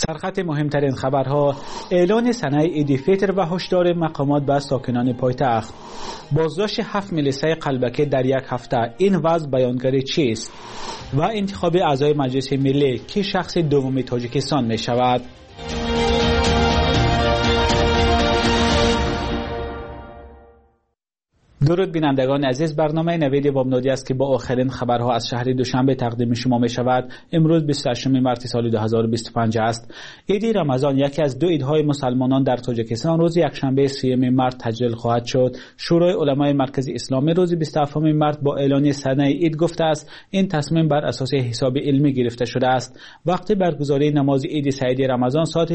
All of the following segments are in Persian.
سرخط مهمترین خبرها: اعلان سنه عید فطر و هشدار مقامات به ساکنان پایتخت. بازداشت 7 ملیسای قلبکی در یک هفته، این وضع بیانگر چیست؟ و انتخاب اعضای مجلس ملی که شخص دوم تاجیکستان می شود. درود بینندگان عزیز، برنامه نوید بامدادی است که با آخرین خبرها از شهر دوشنبه تقدیم شما می شود. امروز 28 مارس سال 2025 است. عید رمضان یکی از دو عیدهای مسلمانان در تاجیکستان روز یکشنبه 30 مارس تجلیل خواهد شد. شورای علمای مرکزی اسلامی روز 27 مارس با اعلان سنه عید گفته است این تصمیم بر اساس حساب علمی گرفته شده است. وقت برگزاری نماز عید سعیدی رمضان ساعت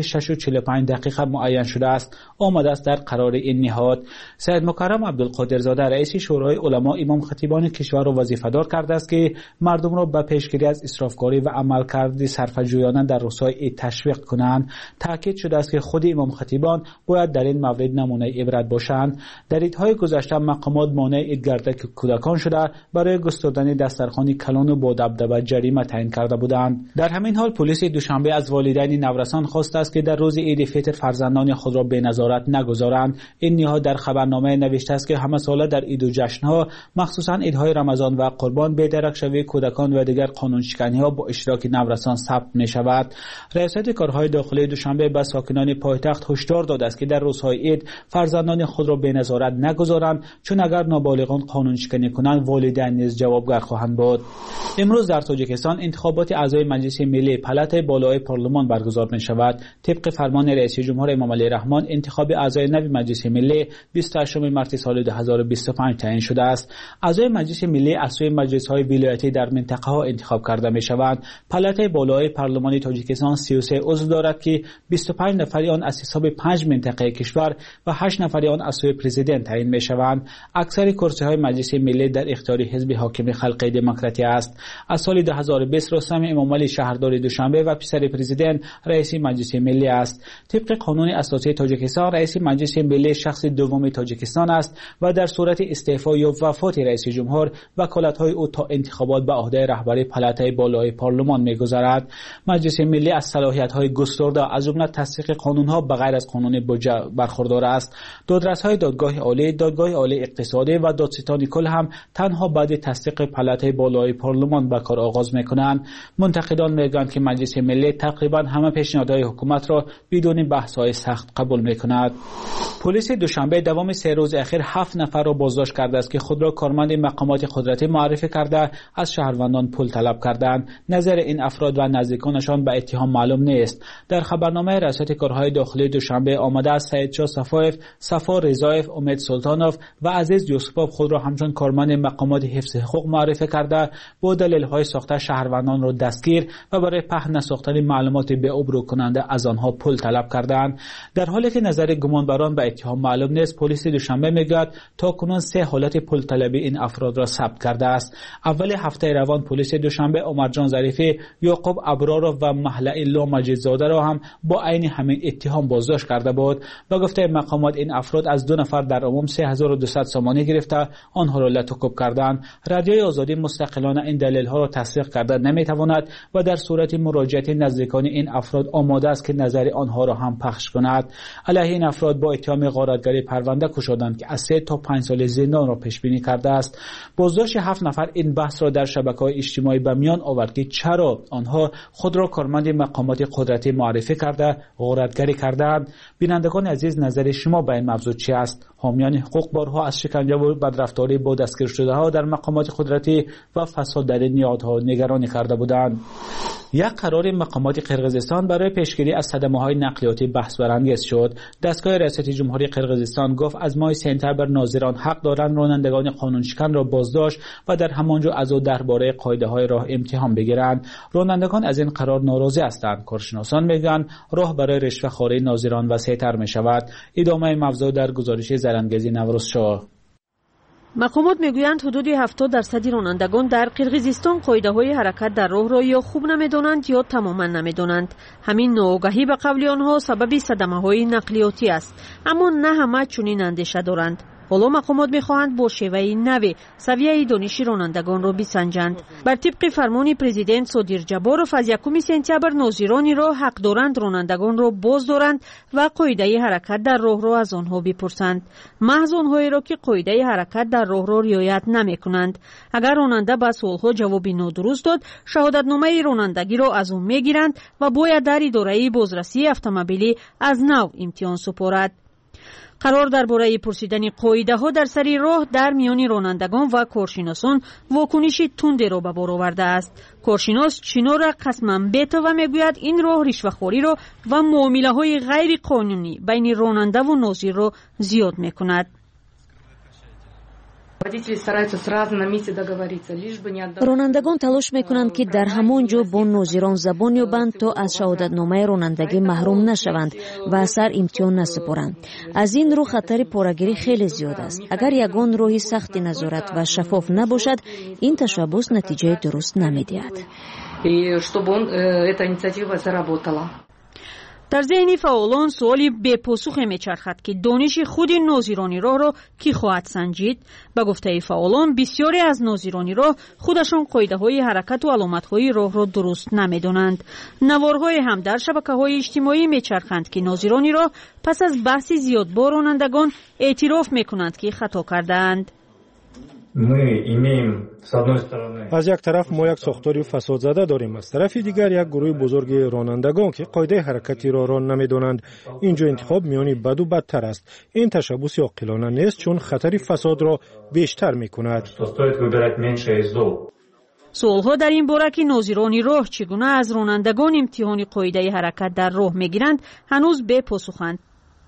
6:45 معین شده است. آمده است در قرار این نهاد. سید مکرم عبدالقادر در رئیس شورای علما امام خطیبان کشور را وظیفه‌دار کرده است که مردم را به پیشگیری از اسرافکاری و عملکرد صرفه‌جویانه در روزهای عید تشویق کنند. تاکید شده است که خود امام خطیبان باید در این مورد نمونه عبرت باشند. در عیدهای گذشته مقامات مانع عیدگردک کودکان شده برای گستردن دسترخوان کلان و با دبدبه جریمه تعیین کرده بودند. در همین حال پلیس دوشنبه از والدین نورسان خواسته است که در روز عید فطر فرزندان خود را به نظارت نگذارند. این نهاد در خبرنامه نوشته است که همه ساله در عید و جشن‌ها مخصوصاً عیدهای رمضان و قربان بی‌درک شوی کودکان و دیگر قانون شکنی‌ها با اشتراک نورسان ثبت می‌شود. ریاست کارهای داخلی دوشنبه به ساکنان پایتخت هشدار داده است که در روزهای عید فرزندان خود را به نظارت نگذارند، چون اگر نابالغان قانون شکنی کنند والدین نیز جوابگر خواهند بود. امروز در تاجیکستان انتخابات اعضای مجلس ملی پلات بالای پارلمان برگزار می‌شود. طبق فرمان رئیس جمهور امام علی رحمان انتخاب اعضای نو مجلس ملی 28 مارس سال 2025 تعیین شده است. اعضای مجلس ملی از سوی مجلس‌های ولایتی در منطقه‌ها انتخاب کرده می‌شوند. پلات بالای پارلمان تاجیکستان 33 عضو دارد که 25 نفر آن از حساب 5 منطقه کشور و 8 نفر آن از سوی پرزیدنت تعیین می‌شوند. اکثر کرسی‌های مجلس ملی در اختیار حزب حاکم خلق دموکراتی است. از سال 2020 رستم امامعلی شهردار دوشنبه و پسر پرزیدنت رئیس مجلس ملی است. طبق قانون اساسی تاجیکستان رئیس مجلس ملی شخص دوم تاجیکستان است و در صورت استعفا یا وفات رئیس جمهور وکالت‌های او تا انتخابات به عهده رهبری پلاتای بالای پارلمان می‌گذرد. مجلس ملی از صلاحیت‌های گسترده از جمله تصدیق قانون‌ها بغیر از قانون بودجه برخوردار است. دادرس‌های دادگاه عالی اقتصادی و دادستان کل هم تنها بعد تصدیق پلاتای بالای پارلمان به کار آغاز می‌کنند. منتقدان می‌گویند که مجلس ملی تقریباً همه پیشنهادهای حکومت را بدون بحث‌های سخت قبول می‌کند. پلیس دوشنبه دوام 3 روز اخیر 7 نفر را بازداشت کرده است که خود را کارمند مقامات قدرتی معرفی کرده از شهروندان پول طلب کردند. نظر این افراد و نزدیکانشان به اتهام معلوم نیست. در خبرنامه ریاست کارهای داخلی دوشنبه آمده است سیدشاه صفایف، صفا رضایف، امید سلطانوف و عزیز یوسفوف خود را همچون کارمند مقامات حفظ حقوق معرفی کرده با دلایل ساخته شهروندان را دستگیر و برای پهن نساختن معلومات به ابرو کننده از آنها پول طلب کردند. در حالی که نظر گمانبران به اتهام معلوم نیست، پلیس دوشنبه میگوید تا کنون 3 حالت پول طلبی این افراد را ثبت کرده است. اول هفته روان پلیس دوشنبه عمرجان ظریفی، یعقوب ابرار و محله الله مجیدزاده را هم با عین همین اتهام بازداشت کرده بود. با گفته مقامات این افراد از 2 نفر در عموم 3200 سامانی گرفته آنها را لطوکوب کردند. رادیوی آزادی مستقلانه این دلیل‌ها را تصدیق کرده نمیتواند و در صورت مراجعه نزدیکان این افراد آماده است که نظر آنها را هم پخش کند. علیه این افراد با اتهام غارتگری پرونده گشودند که از 3 تا 5 سال زندان را پیش بینی کرده است. بازداشت 7 نفر این بحث را در شبکه‌های اجتماعی به میان آورد که چرا آنها خود را کارمند مقامات قدرتی معرفی کرده غارتگری کردند. بینندگان عزیز، نظر شما به این موضوع چی است؟ حامیان حقوق بارها از شکنجه و بدرفتاری با دستگیر شده‌ها در مقامات قدرتی و فساد در این نهادها نگرانی کرده بودند. یک قرار مقامات قرقیزستان برای پیشگیری از صدمه‌های نقلیاتی بحث برانگیز شد. دستگاه ریاست جمهوری قرقیزستان گفت از ماه سپتامبر ناظران حق دارند رانندگان قانون شکن را بازداشت و در همانجا از او درباره قاعده‌های راه امتحان بگیرند. رانندگان از این قرار ناراضی هستند. کارشناسان میگویند راه برای رشوه‌خواری ناظران وسیع‌تر می‌شود. ادامه موضوع در گزارش زرنگیزی نوروز شاه. مقامات میگویند حدود 70% رانندگان در قرقیزستان قاعده‌های حرکت در راه را یا خوب نمی‌دانند یا تماما نمی‌دانند. همین ناآگاهی به قول آنها سبب صدمه‌های نقلیاتی است، اما نه همه چنین اندیشه دارند. حالا مقامات می‌خواهند با شیوه نو سویه دانش رانندگان را بسنجند. بر طبق فرمان پرزیدنت صادر جباروف از 1 سپتامبر ناظران راه حق دارند رانندگان را باز دارند و قاعده حرکت در راه را از آنها بپرسند. محض آنهایی را که قاعده حرکت در راه را رعایت نمی‌کنند. اگر راننده به سوال‌ها جواب نادرست داد، شهادتنامه رانندگی را از او می‌گیرند و باید در اداره بازرسی اتومبیلی از نو امتحان سپارد. قرار درباره پرسیدن قاعده‌ها در سر راه در میان رانندگان و کارشناسان واکنش تندی را به بار آورده است. کارشناس چینو را قسما بیته و میگوید این راه رشوه‌خواری را و معامله‌های غیر قانونی بین راننده و ناظر را زیاد می‌کند. رانندگان تلاش میکنند که در همان جا با ناظران زبان یابند تا از شهادتنامه رانندگی محروم نشوند و اثر امتحان نسپارند. از این رو خطر پاره‌گیری خیلی زیاد است. اگر یگان راهی سخت نظارت و شفاف نباشد، این تشبث نتیجه درست نمیدهد. در ذهن فعالان سوالی بپاسخ میچرخد که دانش خود ناظران راه را کی خواهد سنجید؟ به گفته فعالان بسیاری از ناظران راه خودشان قاعده‌های حرکت و علامت‌های راه را درست نمی‌دانند. نوارهای هم در شبکه‌های اجتماعی میچرخند که ناظران راه پس از بحث زیاد با رانندگان اعتراف می‌کنند که خطا کردند. از یک طرف ما یک ساختاری فساد زده داریم، از طرف دیگر یک گروه بزرگ رانندگان که قاعده حرکتی را نمی‌دانند. اینجا انتخاب میانی بد و بدتر است. این تشبث عاقلانه نیست چون خطر فساد را بیشتر می‌کند. سوالها در این باره که ناظران راه چگونه از رانندگان امتحان قاعده حرکت در راه می‌گیرند هنوز به پاسخند.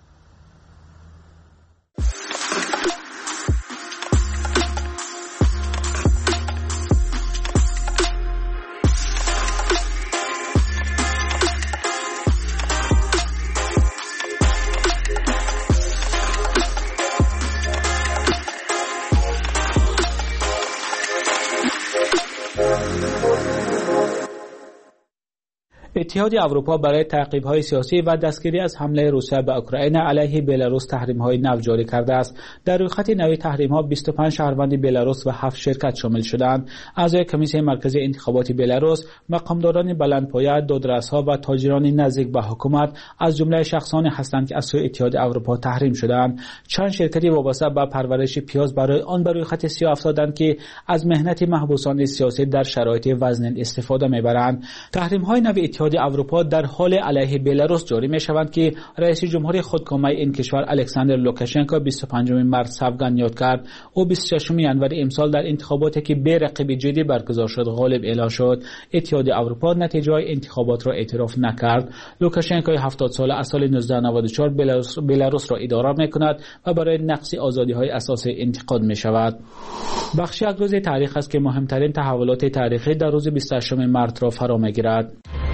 اتحاد اروپا برای تعقیب‌های سیاسی و دستگیری از حمله روسیه به اوکراین علیه بلاروس تحریم‌های نو جاری کرده است. در روی خط نوی تحریم‌ها 25 شهروند بلاروس و 7 شرکت شامل شدند. اعضای کمیسیون مرکزی انتخابات بلاروس، مقامداران بلندپایه، دادرس‌ها و تاجران نزدیک به حکومت از جمله شخصانی هستند که از سوی اتحاد اروپا تحریم شدند. چند شرکتی وابسته به پرورش پیاز برای آن بر روی خط سیاه افتادند که از مهنت محبوسان سیاسی در شرایط وزن استفاده می‌برند. تحریم‌های نو اتحاد اروپا در حال علیه بلاروس جاری می شوند که رئیس جمهور خودکامه این کشور الکساندر لوکاشنکو 25 مارس سوگند یاد کرد. او 26 ینور امسال در انتخاباتی که بی رقیب جدی برگزار شد غالب اعلام شد. اتحاد اروپا نتیجه انتخابات را اعتراف نکرد. لوکاشنکو 70 ساله از سال 1994 بلاروس را اداره می کند و برای نقض آزادی‌های اساسی انتقاد می شود. بخش یک روز تاریخ است که مهمترین تحولات تاریخی در روز 28 مارس را فرا می گیرد.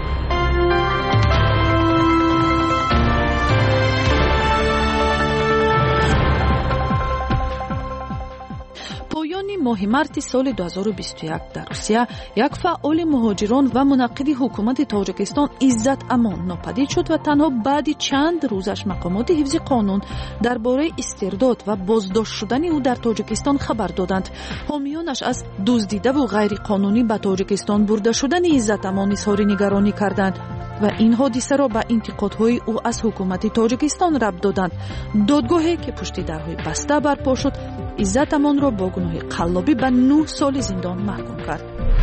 ماه مارس سال 2021 در روسیه یک فعال مهاجران و منعقد حکومت تاجیکستان عزت امان ناپدید شد و تنها بعد چند روزش مقامات حفظ قانون درباره استرداد و بازداشت شدن او در تاجیکستان خبر دادند. حامیانش از دزدیده و غیر قانونی به تاجیکستان برده شدن عزت امان اظهار نگرانی کردند و این حادثه را به انتقادهای او از حکومت تاجیکستان ربط دادند. دادگاهی که پشت درهای بسته برپا شد عزت امان را با گناه قلابی به 9 سال زندان محکوم کرد.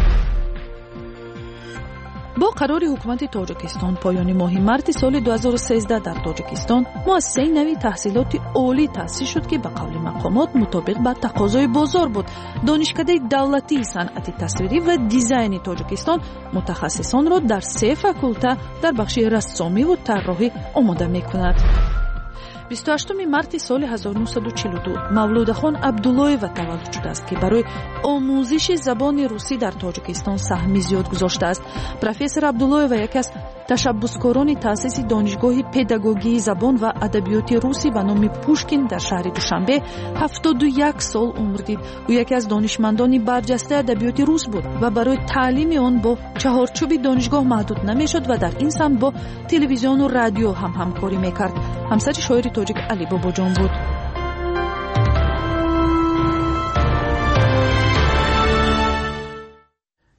با قرار حکومت تاجیکستان پایان ماه مارس سال 2013 در تاجیکستان مؤسسه نوی تحصیلات عالی تأسیس شد که به قول مقامات مطابق با تقاضای بازار بود. دانشکده دولتی صنعت تصویری و دیزاین تاجیکستان متخصصان را در 3 فاکولته در بخش رسامی و طراحی آماده می‌کند. 28 مارس سال 1942 مولودخان عبدالله‌یeva تولد شده است که برای آموزش زبان روسی در تاجیکستان سهم زیاد گذاشته است. پروفسور عبدالله‌یeva یکی از تشبثکاران تأسیس دانشگاه پداگوژی زبان و ادبیات روسی به نام پوشکین در شهر دوشنبه 71 سال عمر دید. او یکی از دانشمندان برجسته ادبیات روس بود و برای تعلیم آن با چهارچوب دانشگاه محدود نمیشد و در این سمت با تلویزیون و رادیو هم همکاری میکرد. همسر شاعر تاجیک علی باباجان بود.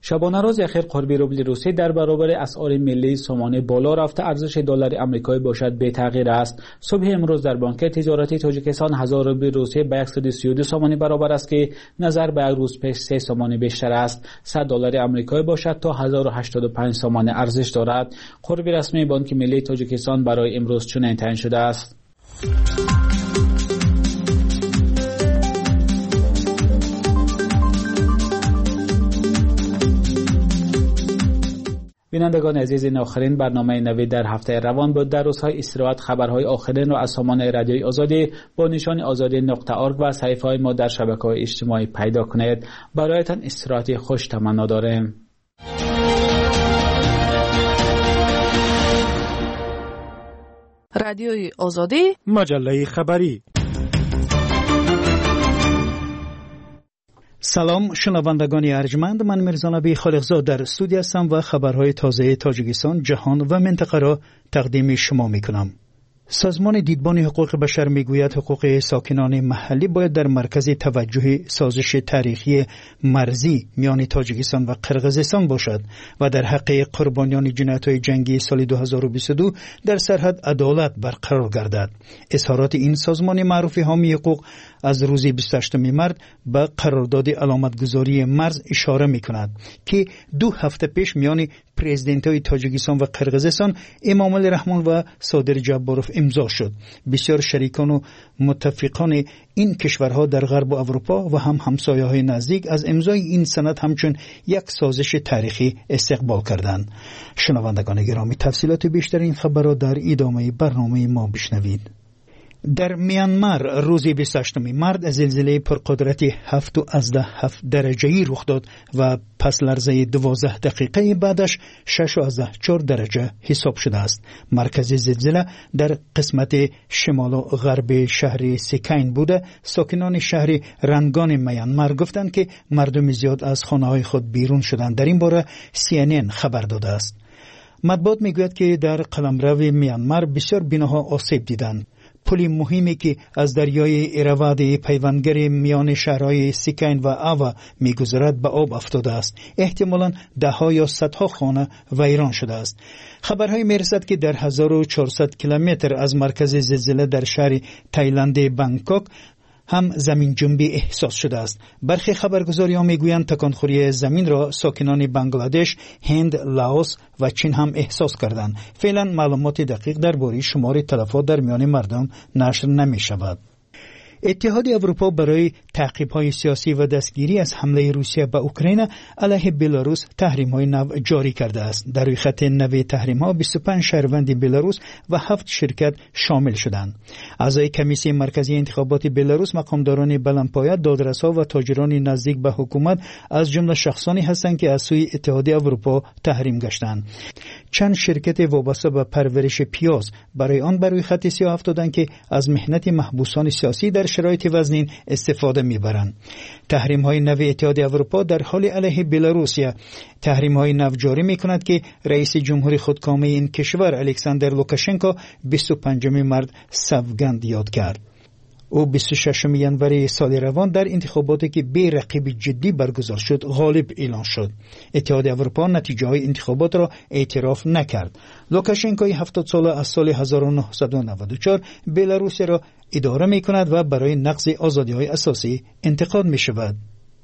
شبانه روز اخیر قربی روبل روسی در برابر اسعار ملی سامانه بالا رفته، ارزش دلار آمریکایی باشد به تغییر است. صبح امروز در بانک تجارتی تاجیکستان 1000 روبل روسی به 132 سامانه برابر است که نظر به یک روز پیش 3 سامانه بیشتر است. 100 دلار آمریکایی باشد تا 1085 سامانه ارزش دارد. قربی رسمی بانک ملی تاجیکستان برای امروز چنین تعیین شده است. بینندگان عزیز، این آخرین برنامه نوید در هفته روان بود. در روزهای استراحت خبرهای آخرین را از سامانه رادیوی آزادی با نشان azadi.org و صفحه‌های ما در شبکه‌های اجتماعی پیدا کنید. برایتان استراحت خوش تمنا داریم. رادیوی آزادی، مجله خبری. سلام شنوندگان ارجمند، من میرزا نبی خالقزاد در استودیو هستم و خبرهای تازه تاجیکستان، جهان و منطقه را تقدیم شما میکنم. سازمان دیدبان حقوق بشر میگوید حقوق ساکنان محلی باید در مرکز توجه سازش تاریخی مرزی میان تاجیکستان و قرقیزستان باشد و در حق قربانیان جنایت‌های جنگی سال 2022 در سرحد عدالت برقرار گردد. اظهارات این سازمان معروف حامی حقوق از روز 28 مارس به قرارداد علامتگذاری مرز اشاره می‌کند که 2 هفته پیش میان پرزیدنت‌های تاجیکستان و قرقیزستان امام علی رحمان و صادر جباروف امضا شد. بسیار شریکان و متفقان این کشورها در غرب اروپا و هم همسایه‌های نزدیک از امضای این سند همچون یک سازش تاریخی استقبال کردند. شنوندگان گرامی، تفصیلات بیشتر این خبر را در ادامه برنامه ما بشنوید. در میانمار روز 28 مارس زلزله پرقدرت 7.7 درجه‌ای رخ داد و پس لرزه 12 دقیقه بعدش 6.4 درجه حساب شده است. مرکز زلزله در قسمت شمال و غرب شهر سیکین بوده. ساکنان شهر رنگان میانمار گفتند که مردم زیاد از خانه‌های خود بیرون شدند. در این باره CNN خبر داده است. مطبوعات میگوید که در قلمرو میانمار بسیار بناها آسیب دیدند. پلی مهمی که از دریای ایراواد پیوندگر میان شهرهای سیکین و آوا میگذرد به آب افتاده است. احتمالاً ده‌ها یا صدها خانه ویران شده است. خبرهای میرسد که در 1400 کیلومتر از مرکز زلزله در شهر تایلند بانکوک هم زمین جنبی احساس شده است. برخی خبرگزاری‌ها میگویند تکانخوری زمین را ساکنان بنگلادش، هند، لاوس و چین هم احساس کردند. فعلا معلومات دقیق درباره شمار تلفات در میان مردم نشر نمی‌شود. اتحاد اروپا برای تعقیب‌های سیاسی و دستگیری از حمله روسیه به اوکراین علیه بلاروس تحریم‌های نو جاری کرده است. در روی خط نو تحریم‌ها 25 شهروند بلاروس و 7 شرکت شامل شدند. اعضای کمیسیون مرکزی انتخابات بلاروس، مقامداران بلندپایه، دادرس‌ها و تاجران نزدیک به حکومت از جمله شخصانی هستند که از سوی اتحاد اروپا تحریم گشتند. چند شرکت وابسته به پرورش پیاز برای آن بر روی خط سیاه افتادند که از مهنت محبوسان سیاسی در شرایط وزنین استفاده میبرند. تحریم‌های نو اتحاد اروپا در حال علیه بلاروسیه تحریم‌های نو جاری می‌کند که رئیس جمهوری خودکامه این کشور الکساندر لوکاشنکو 25 مارس سوگند یاد کرد. او 26 ژانویه سال روان در انتخاباتی که بی رقیب جدی برگزار شد غالب اعلان شد. اتحاد اروپا نتیجه های انتخابات را اعتراف نکرد. لوکاشنکو 70 ساله از سال 1994 بلاروس را اداره می کند و برای نقض آزادی های اساسی انتقاد می شود.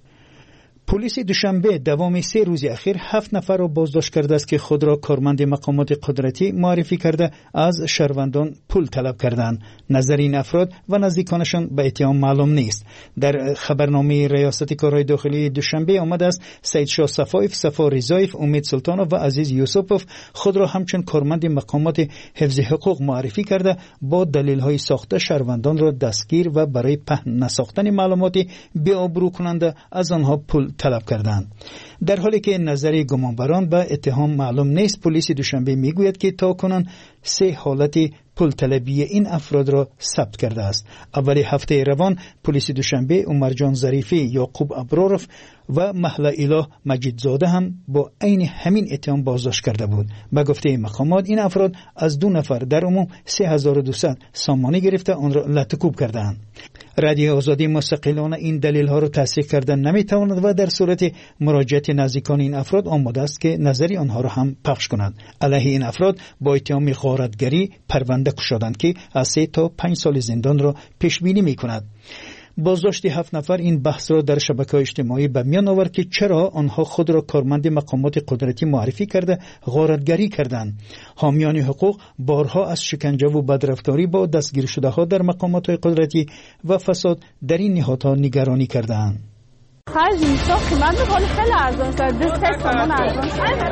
پلیس دوشنبه دوام 3 روز اخیر 7 نفر را بازداشت کرده است که خود را کارمند مقامات قدرتی معرفی کرده از شهروندان پول طلب کردند. نظر این افراد و نزدیکانشان به اتهام معلوم نیست. در خبرنامه ریاست کارهای داخلی دوشنبه آمده است سید شاه صفایف، صفا رضایف، امید سلطانوف و عزیز یوسفوف خود را همچون کارمند مقامات حفظ حقوق معرفی کرده با دلیل‌های ساخته شهروندان را دستگیر و برای پهن نساختن معلومات بی‌آبرو کننده از آنها پول طلب کردند. در حالی که نظر گمانبران به اتهام معلوم نیست، پلیس دوشنبه میگوید که تاکنون 3 حالت پول طلبی این افراد را ثبت کرده است. اول هفته روان پلیس دوشنبه عمرجان ظریفی، یعقوب ابراروف و محله اله مجیدزاده هم با عین همین اتهام بازداشت کرده بود. به گفته مقامات این افراد از 2 نفر در عموم 3200 سامانه گرفته آن را لطکوب کردند. رادیو آزادی مستقلانه این دلیل ها را تصحیح کردن نمیتواند و در صورت مراجعت نزدیکان این افراد آماده است که نظری آنها را هم پخش کنند. علیه این افراد با اتهام غارتگری پرونده گشادند که از 3 تا 5 سال زندان را پیش بینی میکند. بازداشت 7 نفر این بحث را در شبکه‌های اجتماعی به میان آورد که چرا آنها خود را کارمند مقامات قدرتی معرفی کرده غارتگری کردند. حامیان حقوق بارها از شکنجه و بدرفتاری با دستگیر شده ها در مقامات قدرتی و فساد در این نهادها نگرانی کردند. خرج میشه قیمت خیلی خیلی ارزان شده. دست سامان ارزان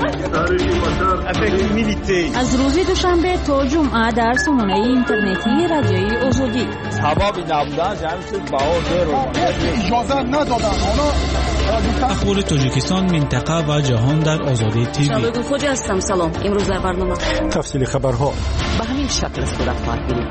شده. از روز دوشنبه تا جمعه در سامانه اینترنتی رادیوی آزادی سبب نبودن جمعیت بهار اجازه ندادن. اخبار تاجیکستان، منطقه و جهان در آزادی تیوی. شباب خودی هستم. سلام. امروز در برنامه تفصیل خبرها به همین شکل صورت خواهد گرفت.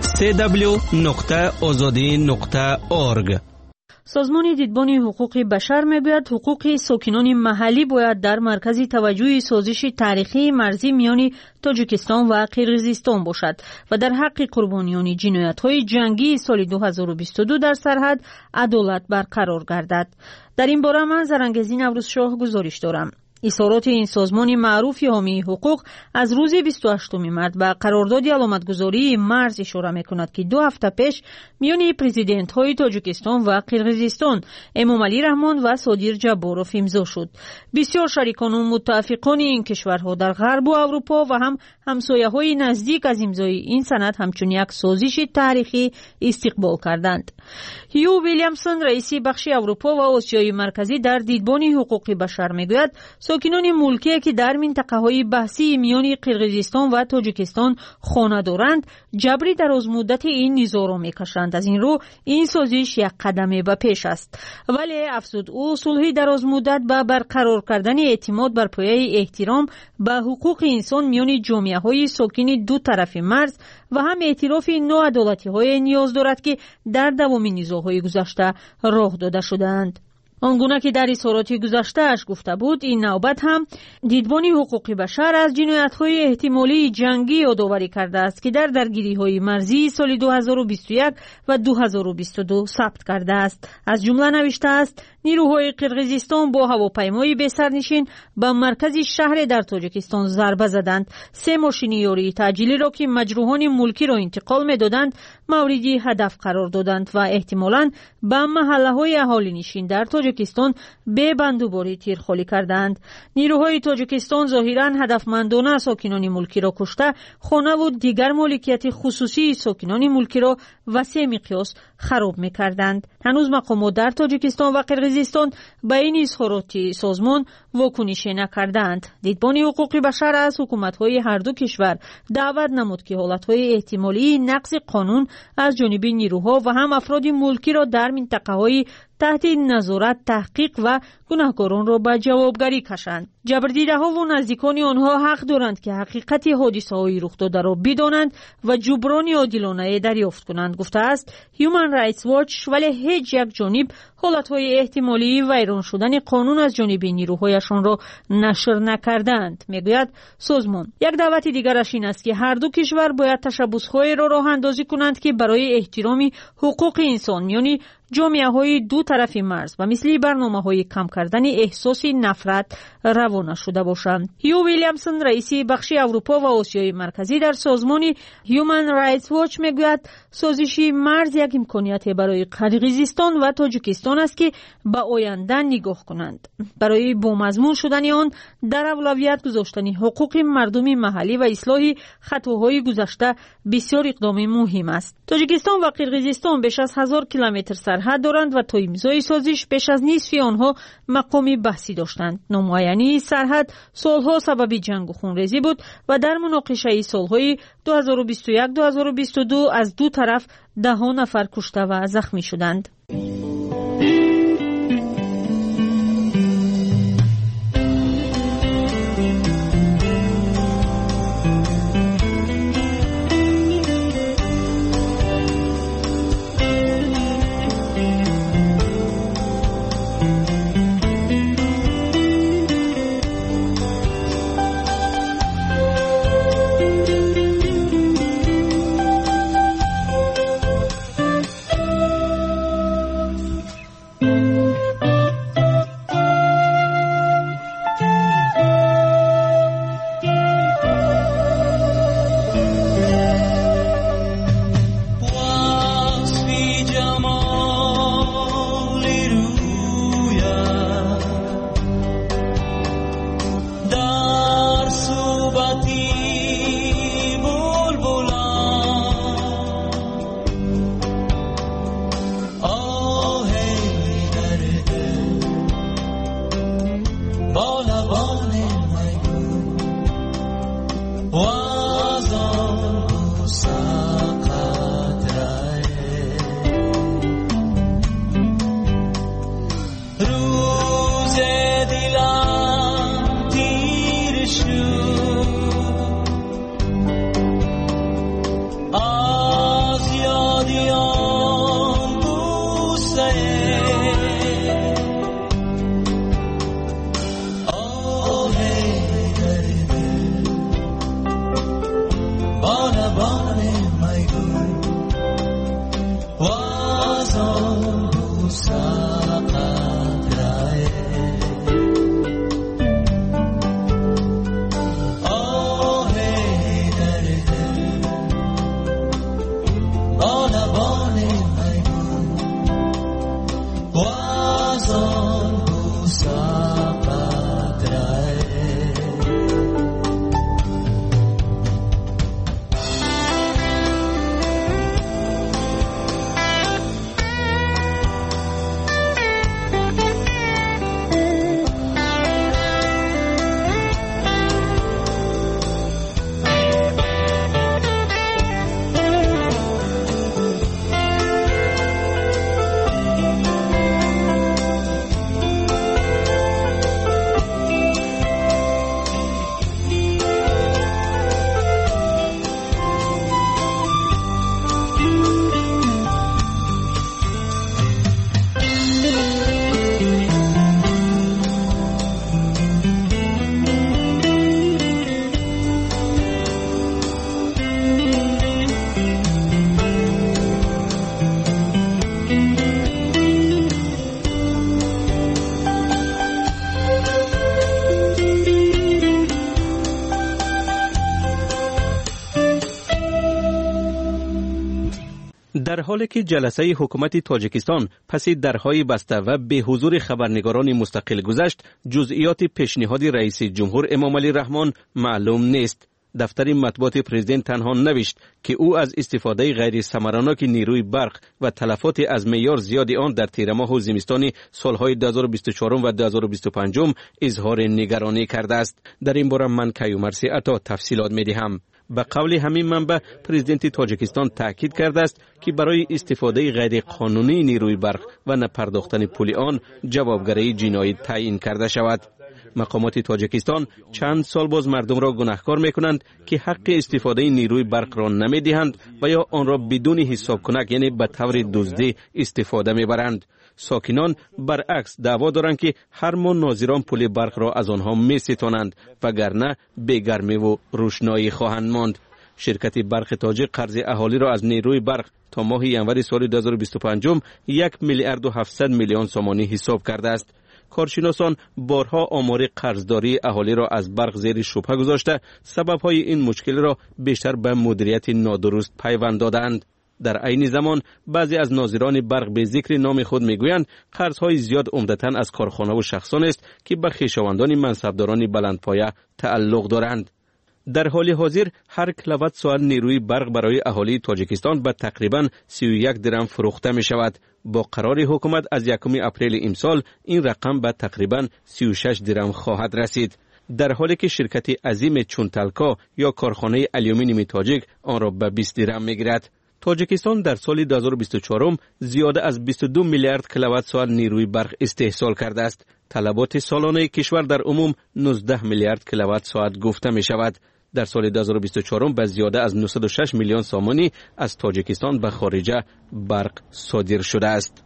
www.azadi.org. سازمان دیدبان حقوق بشر میگوید حقوق ساکنان محلی باید در مرکز توجه سازش تاریخی مرزی میان تاجیکستان و قرقیزستان باشد و در حق قربانیان جنایت‌های جنگی سال 2022 در سرحد عدالت برقرار گردد. در این باره من زرنگزی نوروزشاه گزارش دارم. اظهارات این سازمان معروف حامی حقوق از روز 28 مارس به قرارداد علامتگذاری مرز اشاره می‌کند که 2 هفته پیش میان پرزیدنت‌های تاجیکستان و قرقیزستان امامعلی رحمان و صادر جبارов امضا شد. بسیار شریکان و متفقان این کشورها در غرب و اروپا و هم همسایه‌های نزدیک از امضای این سند همچون یک سازش تاریخی استقبال کردند. هیو ویلیامسون رئیس بخش اروپا و آسیای مرکزی در دیدبان حقوق بشر میگوید ساکنان ملکی که در منطقه‌های بحثی میان قرقیزستان و تاجیکستان خانه دارند جبری دراز مدت این نزاع را میکشند. از این رو این سازش یک قدم به پیش است، ولی افزود او صلح دراز مدت به برقرار کردن اعتماد بر پایه احترام به حقوق انسان میان جامعه‌های ساکن دو طرف مرز و هم اعتراف ناعدالتی‌های نیاز دارد که در دوام نزاع‌های گذشته راه داده شدند. آنگونه که در اظهارات گذشته‌اش گفته بود، این نوبت هم دیدبان حقوق بشر از جنایت‌های احتمالی جنگی یادآوری کرده است که در درگیری‌های مرزی سال 2021 و 2022 ثبت کرده است. از جمله نوشته است نیروهای قرقیزستان با هواپیمای بی‌سرنشین به مرکز شهر در تاجیکستان ضربه زدند. 3 ماشین یاری تعجیلی را که مجروحان ملکی را انتقال می‌دادند موردی هدف قرار دادند و احتمالاً به محله‌های اهالی نشین در تاجیکستان به بندوباری تیرخوری کردند. نیروهای تاجیکستان ظاهراً هدفمندانه ساکنان ملکی را کشته، خانه و دیگر مالکیت خصوصی ساکنان ملکی را وسیع مقیاس خراب می‌کردند. هنوز مقامات در تاجیکستان و قرقیزستان به این اظهارات سازمان واکنش نکردند. دیدبان حقوق بشر از حکومت‌های هر دو کشور دعوت نمود که حالت‌های احتمالی نقض قانون از جانب نیروها و هم افراد ملکی را در منطقه‌های تحت نظارت تحقیق و گناهکاران را به جوابگری کشند. جبردیده‌ها و نزدیکان آنها حق دارند که حقیقت حادثه‌های رخ داده را بدانند و جبران عادلانه دریافت کنند، گفته است هیومن رایتس واچ. ولی هیچ یک جانب حالت‌های احتمالی ویران شدن قانون از جانب نیروهایشان را نشر نکردند. میگوید سازمان یک دعوت دیگرش این است که هر دو کشور باید تشبس‌های را راه اندازی کنند که برای احترام حقوق انسان یعنی جامعه‌های دو طرف مرز و مثل برنامه‌های کم کردن احساس نفرت روانه شده باشند. هیو ویلیامسون رئیس بخش اروپا و آسیای مرکزی در سازمان هیومن رایتس واچ میگوید سازش مرز یک امکانیت برای قرقیزستان و تاجیکستان است که به آینده نگاه کنند. برای بامضمون شدن آن در اولویت گذاشتن حقوق مردم محلی و اصلاح خطاهای گذشته بسیار اقدام مهم است. تاجیکستان و قرقیزستان بیش از 1000 کیلومتر سرحد دارند و تا امضای سازش بیش از نصف آنها مقام بحثی داشتند. نامعینی سرحد سالها سبب جنگ و خونریزی بود و در مناقشه سالهای 2021-2022 از دو طرف 10 نفر کشته و زخمی شدند. در حالی که جلسه حکومت تاجیکستان پس درهای بسته و به حضور خبرنگاران مستقل گذشت، جزئیات پیشنهاد رئیس جمهور امامعلی رحمان معلوم نیست. دفتر مطبوعات پرزیدنت تنها نوشت که او از استفاده غیر ثمراناک نیروی برق و تلفات از معیار زیاد آن در تیر ماه و زمستان سالهای 2024 و 2025 اظهار نگرانی کرده است. در این باره من کیومرثی عطا تفصیلات می‌دهم. به قول همین منبع، پرزیدنت تاجیکستان تاکید کرده است که برای استفاده غیر قانونی نیروی برق و نپرداختن پول آن جوابگری جنایی تعیین کرده شود. مقامات تاجیکستان چند سال باز مردم را گناهکار میکنند که حق استفاده نیروی برق را نمیدهند و یا آن را بدون حساب کنک، یعنی به طور دزدی استفاده میبرند. ساکنان برعکس دعوا دارند که هر ماه ناظران پول برق را از آنها میستانند وگرنه بی گرمی و روشنایی خواهند ماند. شرکت برق تاجیک قرض اهالی را از نیروی برق تا ماه ینوری سال 2025 1 میلیارد و 700 میلیون سومانی حساب کرده است. کارشناسان بارها آمار قرضداری اهالی را از برق زیر شبهه گذاشته سبب‌های این مشکل را بیشتر به مدیریت نادرست پیوند دادند. در عین زمان بعضی از ناظران برق به ذکر نام خود میگویند قرض‌های زیاد عمدتاً از کارخانه و شخصان است که به خویشاوندان منصبداران بلندپایه تعلق دارند. در حال حاضر هر کیلووات ساعت نیروی برق برای اهالی تاجیکستان به تقریباً 31 درم فروخته می شود. با قرار حکومت از 1 اپریل امسال این رقم به تقریباً 36 درم خواهد رسید. در حالی که شرکت عظیم چون تلکا یا کارخانه آلومینیوم تاجیک آن را به 20 درم میگیرد. تاجیکستان در سال 2024 زیاده از 22 میلیارد کیلووات ساعت نیروی برق استحصال کرده است. طلبات سالانه کشور در عموم 19 میلیارد کیلووات ساعت گفته می شود. در سال 2024 به زیاده از 906 میلیون سومانی از تاجیکستان به خارجه برق صادر شده است.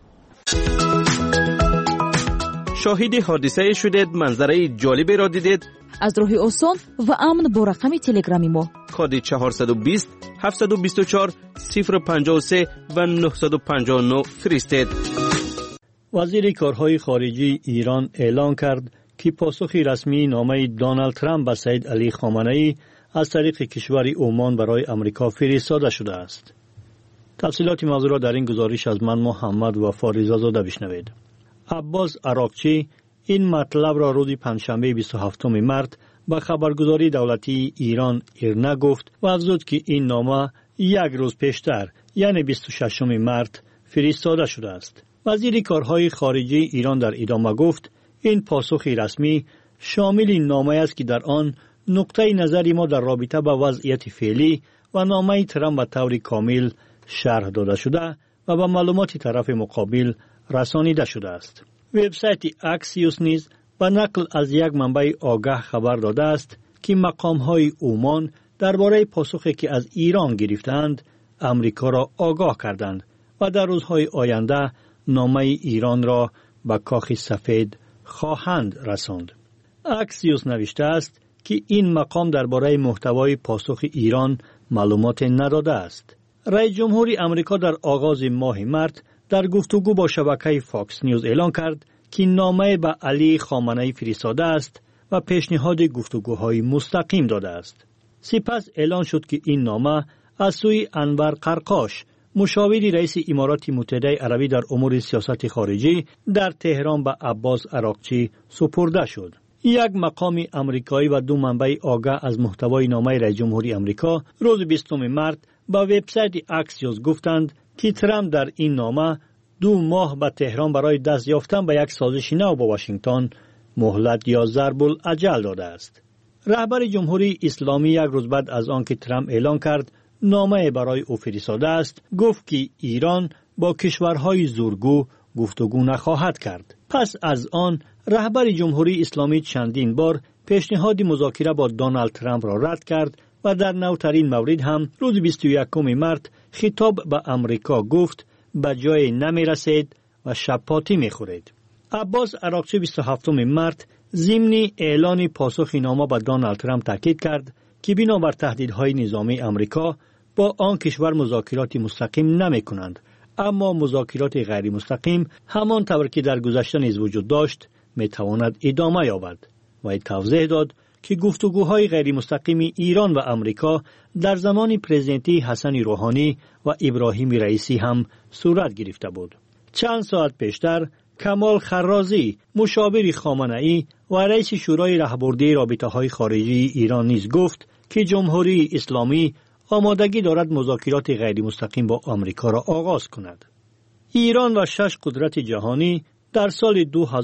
شاهد حادثه شدید، منظره جالبی را دیدید؟ از راه آسان و امن با رقم تلگرامی ما کد 420 724 053 و 959 فرستید. وزیر کارهای خارجی ایران اعلان کرد که پاسخ رسمی نامه دونالد ترامپ به سید علی خامنه‌ای از طریق کشور عمان برای امریکا فرستاده شده است. تفصیلات موضوع را در این گزارش از من محمد و فاریزه زاده بشنوید. عباس عراقچی این مطلب را روز پنجشنبه 27 مارس به خبرگزاری دولتی ایران ایرنا گفت و افزود که این نامه یک روز پیشتر یعنی 26 مارس فرستاده شده است. وزیر کارهای خارجی ایران در ادامه گفت این پاسخ رسمی شامل نامه است که در آن نقطه نظر ما در رابطه با وضعیت فعلی و نامه ترامپ به طور کامل شرح داده شده و به معلومات طرف مقابل رسانیده شده است. وبسایت اکسیوس نیز به نقل از یک منبع آگاه خبر داده است که مقام‌های عمان درباره پاسخی که از ایران گرفتند امریکا را آگاه کردند و در روزهای آینده نامه ایران را به کاخ سفید خواهند رساند. اکسیوس نوشته است که این مقام درباره محتوای پاسخ ایران معلومات نداده است. رئیس جمهوری امریکا در آغاز ماه مارس در گفتگو با شبکه فاکس نیوز اعلان کرد که نامه به علی خامنه‌ای فرستاده است و پیشنهاد گفتگوهای مستقیم داده است. سپس اعلان شد که این نامه از سوی انور قرقاش، مشاور رئیس امارات متحده عربی در امور سیاست خارجی، در تهران به عباس عراقچی سپرده شد. یک مقام آمریکایی و دو منبع آگاه از محتوای نامه رئیس جمهوری آمریکا روز 20 مارس به وبسایت اکسیوس گفتند که ترامپ در این نامه 2 ماه به تهران برای دست یافتن به یک سازش نو با واشنگتن مهلت یا ضرب الاجل داده است. رهبر جمهوری اسلامی یک روز بعد از آنکه ترامپ اعلان کرد نامه برای او فرستاده است، گفت که ایران با کشورهای زورگو گفتگو نخواهد کرد. پس از آن رهبر جمهوری اسلامی چندین بار پیشنهاد مذاکره با دونالد ترامپ را رد کرد و در نوترین مورد هم روز 21 مارس خطاب به امریکا گفت به جای نمی رسید و شپاتی می خورید. عباس عراقچی 27 مارس ضمن اعلان پاسخ نامه به دونالد ترامپ تاکید کرد که بنابر تهدیدهای نظامی امریکا با آن کشور مذاکرات مستقیم نمی کنند، اما مذاکرات غیر مستقیم همان طور که در گذشته نیز وجود داشت می تواند ادامه یابد. و توضیح داد که گفتگوهای غیر مستقیم ایران و امریکا در زمان پرزیدنتی حسن روحانی و ابراهیم رئیسی هم صورت گرفته بود. چند ساعت پیشتر کمال خرازی، مشاور خامنه‌ای و رئیس شورای راهبردی رابطه‌های خارجی ایران نیز گفت که جمهوری اسلامی آمادگی دارد مذاکرات غیر مستقیم با آمریکا را آغاز کند. ایران و 6 قدرت جهانی در سال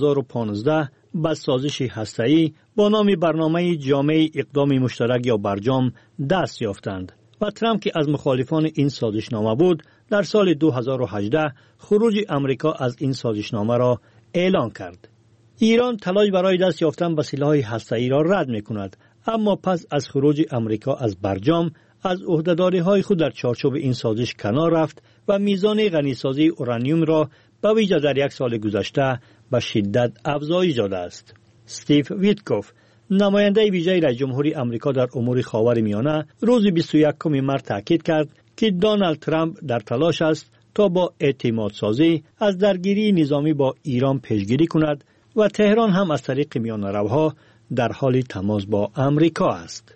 2015 به سازش هسته‌ای با نام برنامه جامع اقدام مشترک یا برجام دست یافتند و ترامپ که از مخالفان این سازشنامه بود در سال 2018 خروج امریکا از این سازشنامه را اعلان کرد. ایران تلاش برای دست یافتن به سلاح هسته‌ای را رد می‌کند، اما پس از خروج امریکا از برجام از عهده‌داری‌های خود در چارچوب این سازش کنار رفت و میزان غنیسازی اورانیوم را به ویژه در یک سال گذشته به شدت افزایش داده است. استیو ویتکوف، نماینده ویژه رئیس جمهوری آمریکا در امور خاورمیانه، روز 21 مارس تاکید کرد که دونالد ترامپ در تلاش است تا با اعتماد سازی از درگیری نظامی با ایران پیشگیری کند و تهران هم از طریق میانه‌روها در حال تماس با آمریکا است.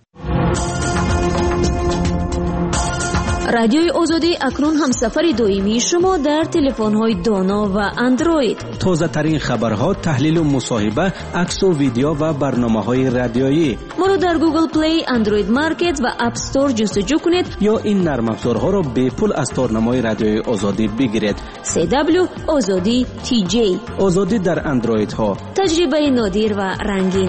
رادیوی آزادی اکنون هم سفر دائمی شما در تلفن‌های دانا و اندروید. تازه ترین خبرها، تحلیل و مصاحبه، عکس و ویدیو و برنامه‌های رادیویی. ما رو در گوگل پلی، اندروید مارکت و اپ استور جستجو کنید یا این نرم افزارها را به پول از تارنمای رادیوی آزادی بگیرید. CW آزادی TJ، آزادی در اندروید ها، تجربه نادر و رنگین.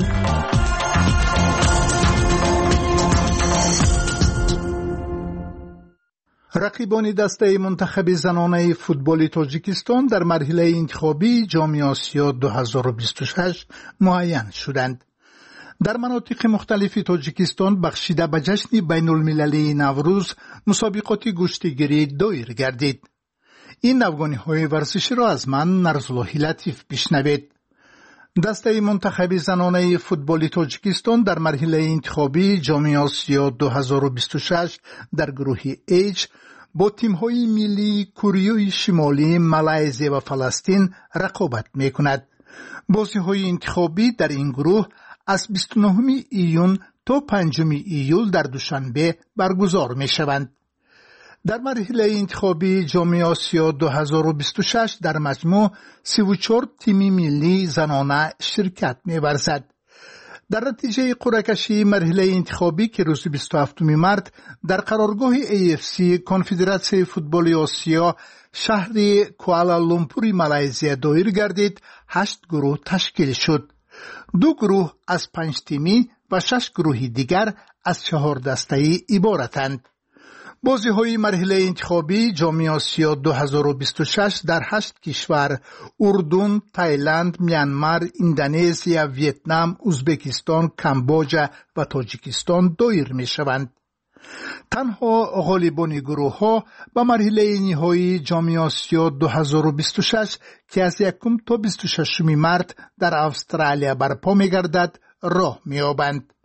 رقیبان دسته منتخب زنانه فوتبال تاجیکستان در مرحله انتخابی جام آسیا 2026 معین شدند. در مناطق مختلف تاجیکستان بخشیده به جشن بین المللی نوروز مسابقات گشتیگیری دایر گردید. این نوگانی‌های ورزشی را از من نرزالله لطیف بشنوید. دسته منتخب زنانه فوتبال تاجیکستان در مرحله انتخابی جام آسیا 2026 در گروه H با تیم‌های ملی کره شمالی، مالزی و فلسطین رقابت می‌کند. بازی‌های انتخابی در این گروه از 29 ایون تا 5 ایول در دوشنبه برگزار می‌شوند. در مرحله انتخابی جام آسیا 2026 در مجموع 34 تیم ملی زنانه شرکت می‌ورزد. در نتیجه قرعه کشی مرحله انتخابی که روز 27 مارس در قرارگاه AFC کنفدراسیون فوتبال آسیا شهر کوالالامپور مالزی دایر گردید، 8 گروه تشکیل شد. 2 گروه از 5 تیمی و 6 گروه دیگر از 4 دسته‌ای عبارتند. بازی‌های مرحله انتخابی جام آسیا 2026 در 8 کشور اردن، تایلند، میانمار، اندونزیا، ویتنام، ازبکستان، کامبوج و تاجیکستان دایر می‌شوند. تنها غالبان گروه‌ها به مرحله نهایی جام آسیا 2026 که از 1 تا 26 مارس در استرالیا برپا می‌گردد راه می‌یابند.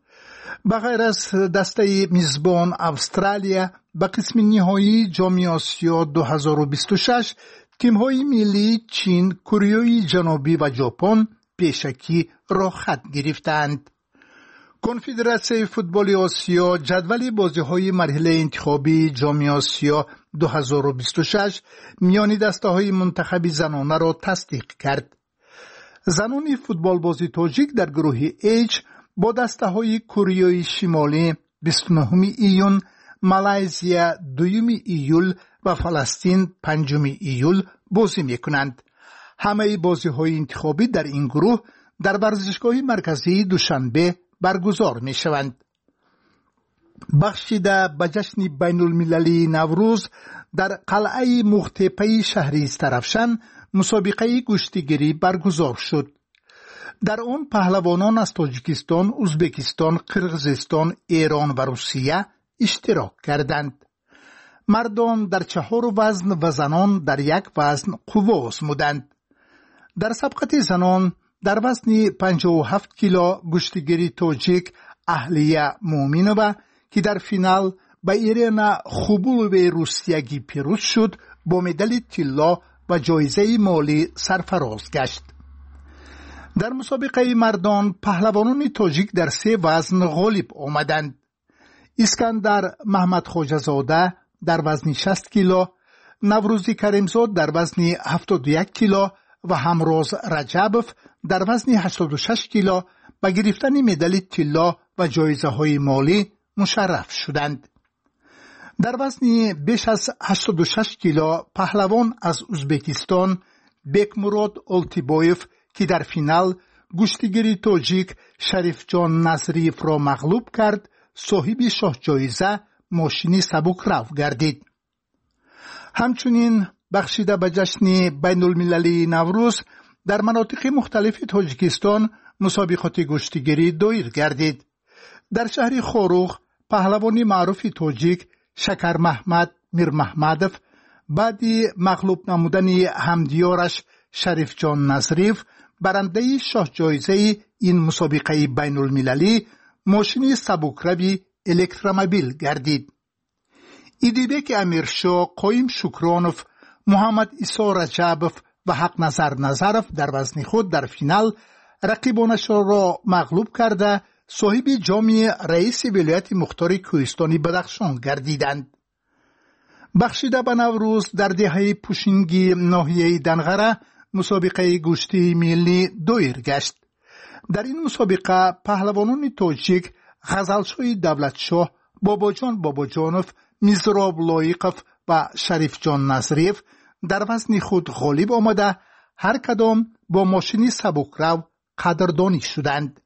بغیر از دسته میزبان استرالیا به قسم نهایی جام آسیا 2026 تیم‌های ملی چین، کره جنوبی و ژاپن پیشکی را خط گرفتند. کنفدراسیون فوتبال آسیا جدول بازی‌های مرحله انتخابی جام آسیا 2026 میان دسته‌های منتخب زنانه را تصدیق کرد. زنان فوتبال بازی تاجیک در گروه H با دسته‌های کره شمالی 29 ایون، مالزیا 2 ایول و فلسطین 5 ایول بازی می‌کنند. همه بازی‌های انتخابی در این گروه در ورزشگاه مرکزی دوشنبه برگزار می‌شوند. بخشیده به جشن بین‌المللی نوروز در قلعه مختپه شهری استرافشان مسابقه گشتیگیری برگزار شد. در آن پهلوانان از تاجیکستان، ازبکستان، قرقیزستان، ایران و روسیه اشتراک کردند. مردان در 4 وزن و زنان در 1 وزن قوه آزمودند. در سبقت زنان در وزن 57 کیلو گشتیگیری تاجیک اهلیه مومینووا که در فینال به ایرینا خوبولوی روسیگی پیروز شد با مدال طلا و جایزه مالی سرفراز گشت. در مسابقه مردان پهلوانان تاجیک در 3 وزن غالب آمدند. اسکندر محمد خواجه‌زاده در وزن 60 کیلو، نوروزی کریمزاد در وزن 71 کیلو و همراز رجبوف در وزن 86 کیلو با گرفتن مدال طلا و جایزه های مالی مشرف شدند. در وزن بیش از 86 کیلو پهلوان از ازبکستان بکمراد اولتیبایف که در فینال گشتیگیری تاجیک شریف جان نظریف را مغلوب کرد، صاحب شاه جایزه ماشین سبکرو گردید. همچنین بخشیده به جشن بین المللی نوروز در مناطق مختلف تاجیکستان مسابقات گشتیگیری دایر گردید. در شهر خاروغ پهلوان معروف تاجیک شکر محمد میر محمدوف بعد مغلوب نمودن همدیارش شریف جان نظریف برنده شاه جایزه این مسابقه بین المللی ماشین سبکروی الکترومبیل گردید. ایدیبک امیرشاه، قایم شکرانوف، محمد عیسی رجبوف و حق نظر نظرف در وزن خود در فینال رقیبانش را مغلوب کرده صاحب جام رئیس ولایت مختار کوهستانی بدخشان گردیدند. بخشیده به نوروز در دهه پوشینگی ناحیه دنغره مسابقه گشتی ملی دایر گشت. در این مسابقه پهلوانان تاجیک غزلشوی دولتشاه، باباجان باباجانوف، میزراب لایقوف و شریف جان نظریف در وزن خود غالب آمده هر کدام با ماشین سبکرو قدردانی شدند.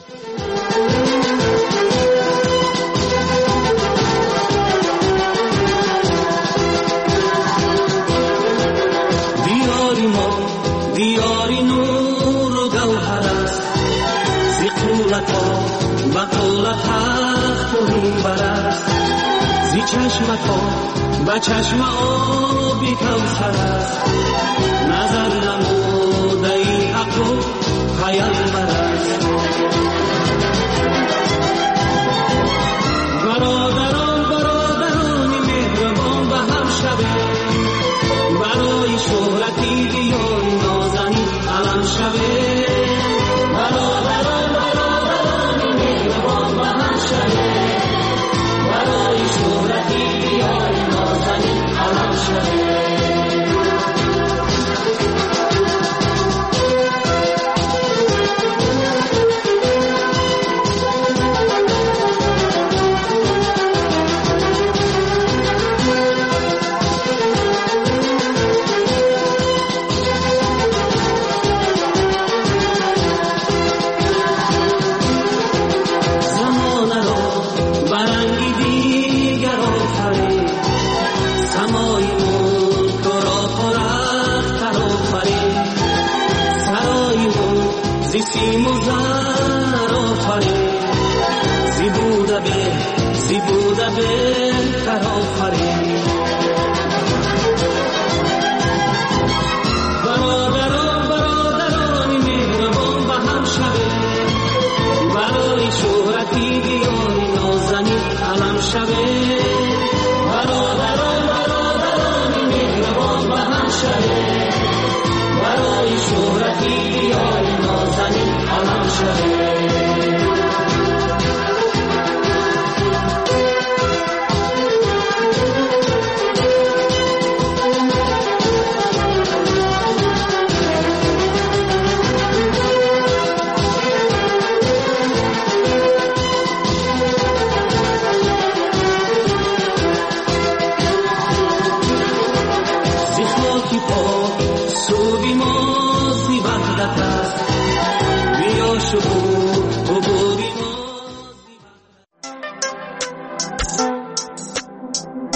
دیاری نور و گوهر است زی قولتا و قولت تخت و منبر است زی چشمتا و چشم آبی کوثر است نظر نموده ای حق و پیامبر است. برادران مهربان به هم شبه برای شهرتی دیاری نازنی علم شبه. برادران مهربان به هم شبه برای شهرتی دیاری نازنی علم شبه.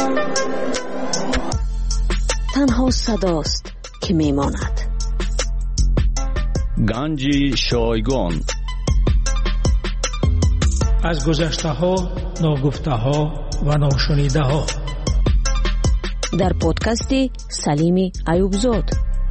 تنها صداست که میماند. گنج شایگان. از گذشته ها، ناگفته ها و ناشنیده ها. در پادکست سلیم ایوبزاد.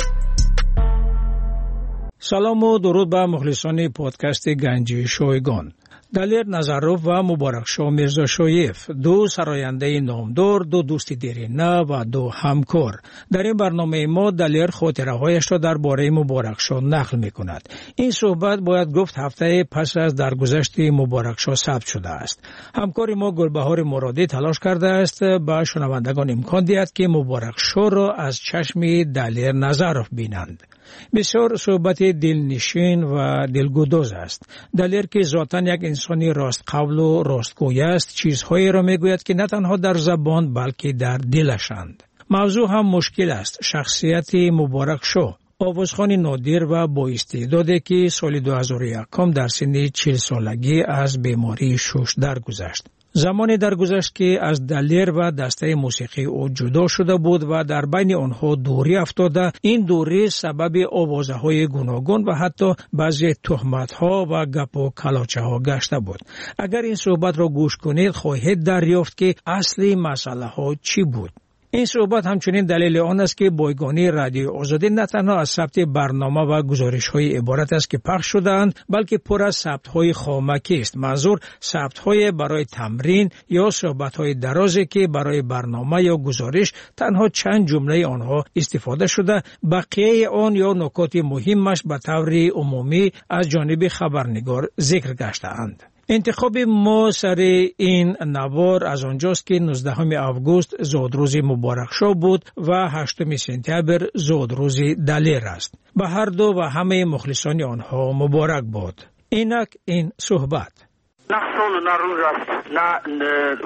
سلام و درود به مخلصان پادکست گنج شایگان. دلیر نظروف و مبارکشاه میرزاشایف، دو سراینده نامدار، دو دوست دیرینه و دو همکار. در این برنامه ما دلیر خاطره هایش را درباره مبارکشاه نقل می کند. این صحبت باید گفت هفته پس از درگذشت مبارکشاه ثبت شده است. همکار ما گلبهار مرادی تلاش کرده است به شنوندگان امکان دهد که مبارکشاه را از چشم دلیر نظروف بینند. بسیار صحبت دلنشین و دلگداز است. دلیر که ذاتاً یک انسانی راست قول و راستگوی است، چیزهایی را میگوید که نه تنها در زبان بلکه در دلشند. موضوع هم مشکل است. شخصیت مبارکشاه، آوازخوان نادر و با استعدادی که سال 2001 در سن 40 سالگی از بیماری شش درگذشت. زمانی درگذشت که از دلیر و دسته موسیقی او جدا شده بود و در بین آنها دوری افتاده. این دوری سبب آوازهای گوناگون و حتی بعضی تهمت‌ها و گپ و کلاچه‌ها گشته بود. اگر این صحبت را گوش کنید خواهید دریافت که اصلی مسئله ها چی بود. این صحبت همچنین دلیل آن است که بایگانی رادیو آزادی نه تنها از ثبت برنامه و گزارش‌های عبارت است که پخش شده‌اند، بلکه پر از ثبت‌های خامکی است. منظور ثبت‌های برای تمرین یا صحبت‌های درازی که برای برنامه یا گزارش تنها چند جمله آنها استفاده شده، بقیه آن یا نکات مهمش به طور عمومی از جانب خبرنگار ذکر گشته‌اند. انتخاب ما سر این نوار از آنجاست که 19 آگوست زادروز مبارکشاه بود و 8 سپتامبر زادروز دلیر است. به هر دو و همه مخلصان آنها مبارک باد. اینک این صحبت. نه سال و نه روز است، نه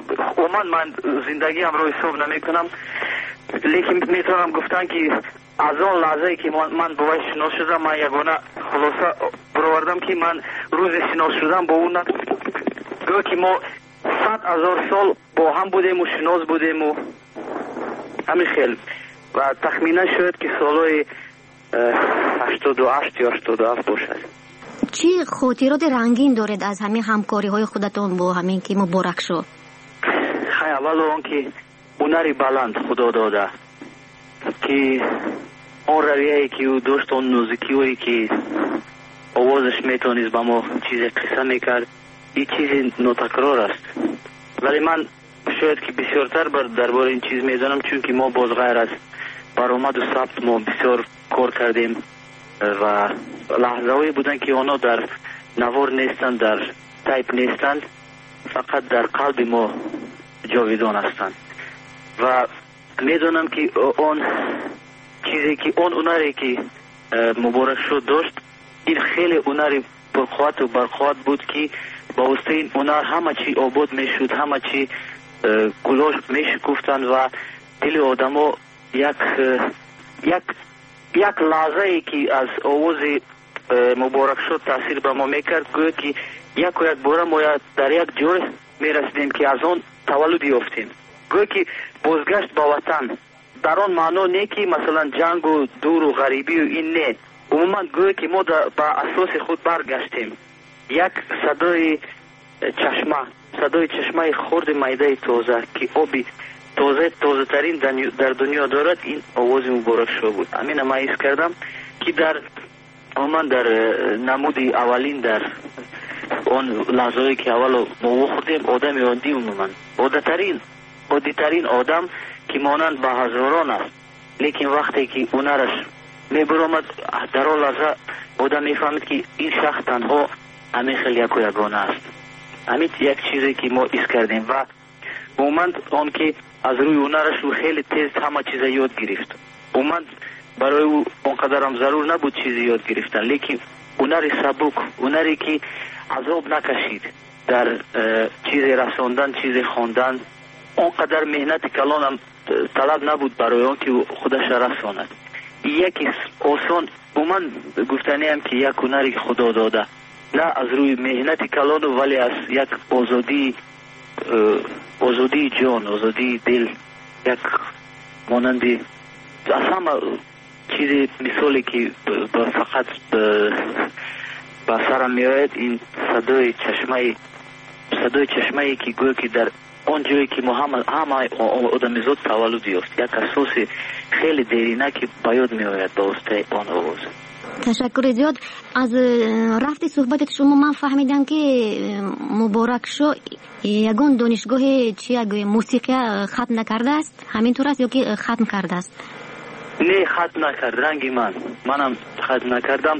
من زندگی هم رو حساب نمی کنم، لیکن میتونم گفتن که از آن لحظه که من با وی شناس شدم، من یگانه خلاصه برآوردم که من روز شناس شدم با اون گویا که ما 100,000 سال با هم بودیم و شناس بودیم و همین خیلی و تخمینه شد که سالهای 88 یا 87 باشد. چی خاطرات رنگین دارید از همین همکاری های خودتون با همین که مبارکشاه؟ خیلی اول آن که هنری بلند خدا داده که اون رویه‌ای که او داشت، اون نوزیکی‌هایی که آوازش میتونست با ما چیز قصه میکرد، این چیز ناتکرار است. ولی من شاید که بسیارتر درباره این چیز میدانم، چون که ما باز غیر از برآمد و ثبت ما بسیار کار کردیم و لحظه‌هایی بودن که اونا در نوار نیستند، در تایپ نیستند، فقط در قلب ما جاویدان هستند. و میدونم که اون چیزی که اون هنری که مبارکشاه داشت، این خیلی هنری پرقوت و برقوت بود که با واسطه این هنر همه چی آباد میشد، همه چی گلاش میشکفتند و دل آدما یک لحظه ای که از آواز مبارکشاه تاثیر به ما میکرد، گویا که یک بار ما در یک جای میرسیدیم که از اون تولد یافتیم. گویا که بازگشت با وطن در آن معنا نه که مثلا جنگ و دور و غریبی و این نه، عموما گویا که ما با اساس خود برگشتیم. یک صدای چشمه خرد میده تازه که آبی تازه ترین در دنیا دارد، این آواز مبارکشاه بود. همین ما حس کردم که در عموما در نمودی اولین در اون لحظه‌ای که اول ما خوردیم آدم عادی، عموما عادی‌ترین آدم که مانند به هزاران است، لیکن وقتی که هنرش میبرامد در آن لحظه آدم میفهمید که این شخص تنها همین خیلی یگانه است. همین یک چیزی که ما حس کردیم و عموما آن که از روی هنرش او خیلی تیز همه چیز یاد گرفت. عموما برای او اونقدر هم ضرور نبود چیزی یاد گرفتن، لیکن هنری سبک، هنری که عذاب نکشید در چیز رساندن، چیز خواندن، اونقدر مهنت کلان هم طلب نبود برای آن که خودش رساند. یکی آسان عموما گفتنی هم که یک هنری که خدا داده، نه از روی مهنت کلان ولی از یک آزادی جان، آزادی دل یک مانندی از همه چیزی مثالی که فقط به سرم میآید این صدای چشمه که گویا که در آن جایی که ما همه آدمیزاد تولد یافت یک اساس خیلی دیرینه که به یاد میآید به واسطه آن آواز. تشکر زیاد. از رفت صحبتت شما من فهمیدم که مبارک شو یگان دانشگاه موسیقی ختم نکرده است، همینطور است یا که ختم کرده است؟ نه ختم نکرد رنگی منم ختم نکردم،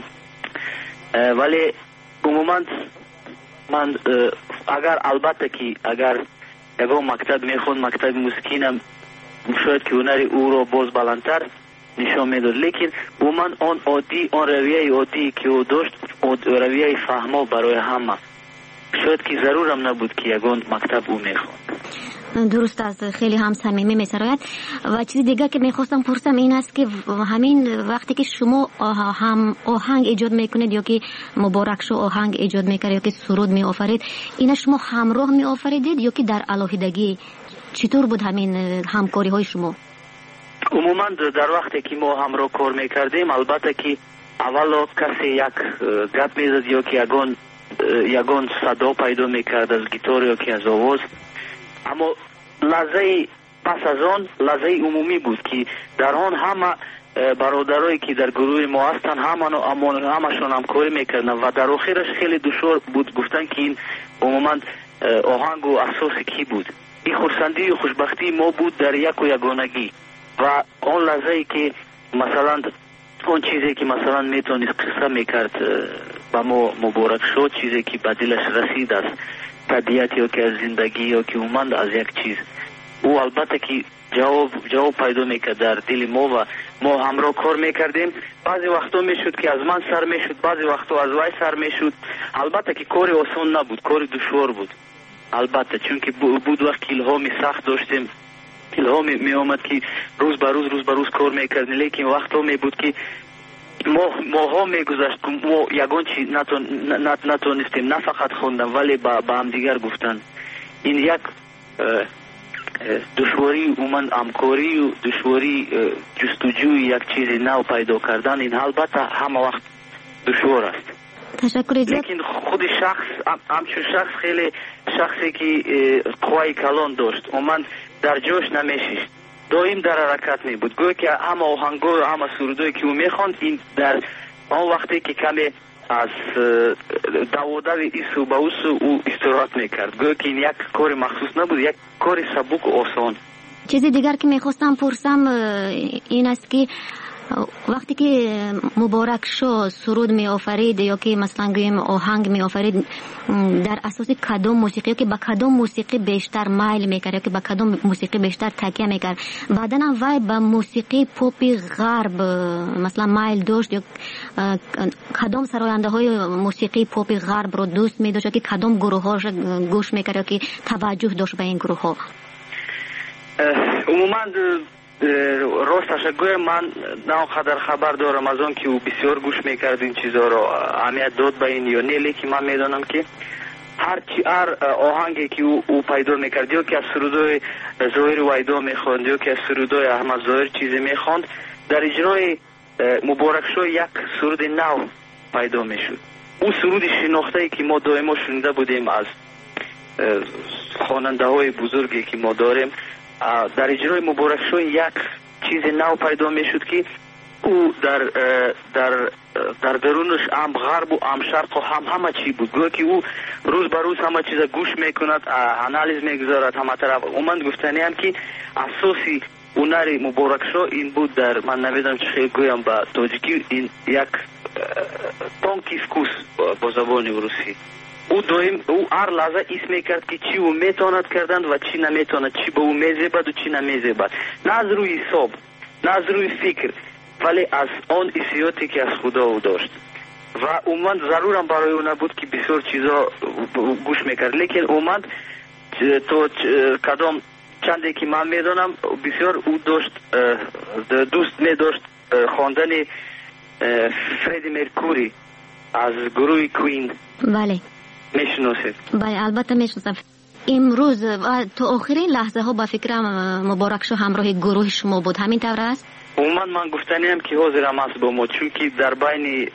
ولی عموما من البته که اگر یگان مکتب میخوند مکتب موسیقینم شاید که هنر او را باز بلندتر نشان میداد، لیکن عموما آن رویه عادی که او داشت رویه فهما برای همه، شاید که ضرورم نبود که یگان مکتب او میخوند. درست است، خیلی هم صمیمی می‌سراید. و چیز دیگه که میخواستم پرسم این است که همین وقتی که شما هم آهنگ ایجاد میکنید یا که مبارک شو آهنگ ایجاد میکرد یا که سرود میآفرید، اینا شما همراه میآفریدید یا که در علاهیدگی؟ چطور بود همین همکاری های شما؟ عموما در وقتی که ما همراه کار میکردیم البته که اولا کسی یک گپ میزد یا که یگان صدا پیدا میکرد از گیتار یا که از آواز، اما لحظه پس از آن لحظه عمومی بود که در آن همه برادرایی که در گروه ما هستن همشون همکاری میکردن و در آخرش خیلی دشوار بود گفتن که این عموما آهنگ و اساس کی بود. این خرسندی و خوشبختی ما بود در یک و یگانگی و آن لحظه که مثلا اون چیزی که مثلا میتونست قصه میکرد با ما مبارک شد، چیزی که به دلش رسید از طبیعت یا که از زندگی یا که اومد از یک چیز، او البته که جواب پیدا میکرد در دل ما و ما همراه کار میکردیم. بعضی وقتا میشد که از من سر میشد، بعضی وقتا از وای سر میشد. البته که کاری آسان نبود، کاری دشوار بود البته، چون که بود وقت که الهامی سخت داشتیم، الهامی می آمد که روز به روز کار میکردیم، لیکن وقتا می بود که ماها میگذشت که ما یگان چیز نتونستیم نه فقط خوندن ولی با هم دیگر گفتن. این یک دشواری اومن همکاری و دشواری جستجوی یک چیز نو پیدا کردن، این البته همه وقت دشوار است. تشکر. لیکن خود همچون شخص خیلی شخصی که قوای کلان داشت، اومن در جوش نمیشید، دائم در حرکت می بود. گویا که همه آهنگا و همه سرودایی که او میخواند این در آن وقتی که کمی از دوادو ایسو به اوسو او استراحت میکرد. گویا که این یک کار مخصوص نبود، یک کار سبک و آسان. چیزی دیگر که میخواستم پرسم این است که وقتی که مبارک شو سرود می آفرید یا که مثلا گویم آهنگ می آفرید، در اساس کدام موسیقی که با کدام موسیقی بیشتر مایل میکرد یا که با کدام موسیقی بیشتر تکیه میکرد؟ بعدن هم وای با موسیقی پاپ غرب مثلا مایل داشت یا کدام سراینده های موسیقی پاپ غرب رو دوست می داشت یا که کدام گروه هاش گوش میکرد یا که توجه داشت به این گروه ها؟ عموما راستش گویم من نه قدر خبر دارم از آن که او بسیار گوش میکرد این چیزها را اهمیت داد به این یا نه، لیکن من میدانم که هر آهنگی که او پیدا میکرد یا که از سرودای ظاهر ویدا میخواند یا که از سرودای احمد ظاهر چیزی میخواند، در اجرای مبارک شو یک سرود نو پیدا میشد. او سرود شناخته که ما دائما شنیده بودیم از خواننده های بزرگی که ما داریم، در اجرای مبارک شو یک چیز نو پیدا میشد که او در درونش هم غرب و هم شرق و همه چی بود. گویا که او روز به روز همه چیز گوش میکند، انالیز میگذارد همه طرف. اومد گفتنی هم که اساسی هنر مبارک شو این بود، در من نمیدونم چه گویم با تاجیکی، این یک تونکی فکوس با زبان روسی. او هر لحظه ایس میکرد که چی او میتواند کردن و چی نمیتواند، چی به او میزیبد و چی نمیزیبد، نه از روی حساب نه از روی فکر، ولی از آن حسیاتی که از خدا او داشت و اومد ضرورم برای او نبود که بسیار چیزا گوش میکرد. لیکن اومد تو کدام چندی که من میدانم بسیار او داشت دوست میداشت خواندن فردی مرکوری از گروه کوین. بله میشناسید؟ بله البته میشناسم. امروز و تا آخرین لحظه ها با فکرم مبارک شو همراه گروه شما بود، همین طور است؟ من گفتنیم که حاضرم است با ما، چون که در بین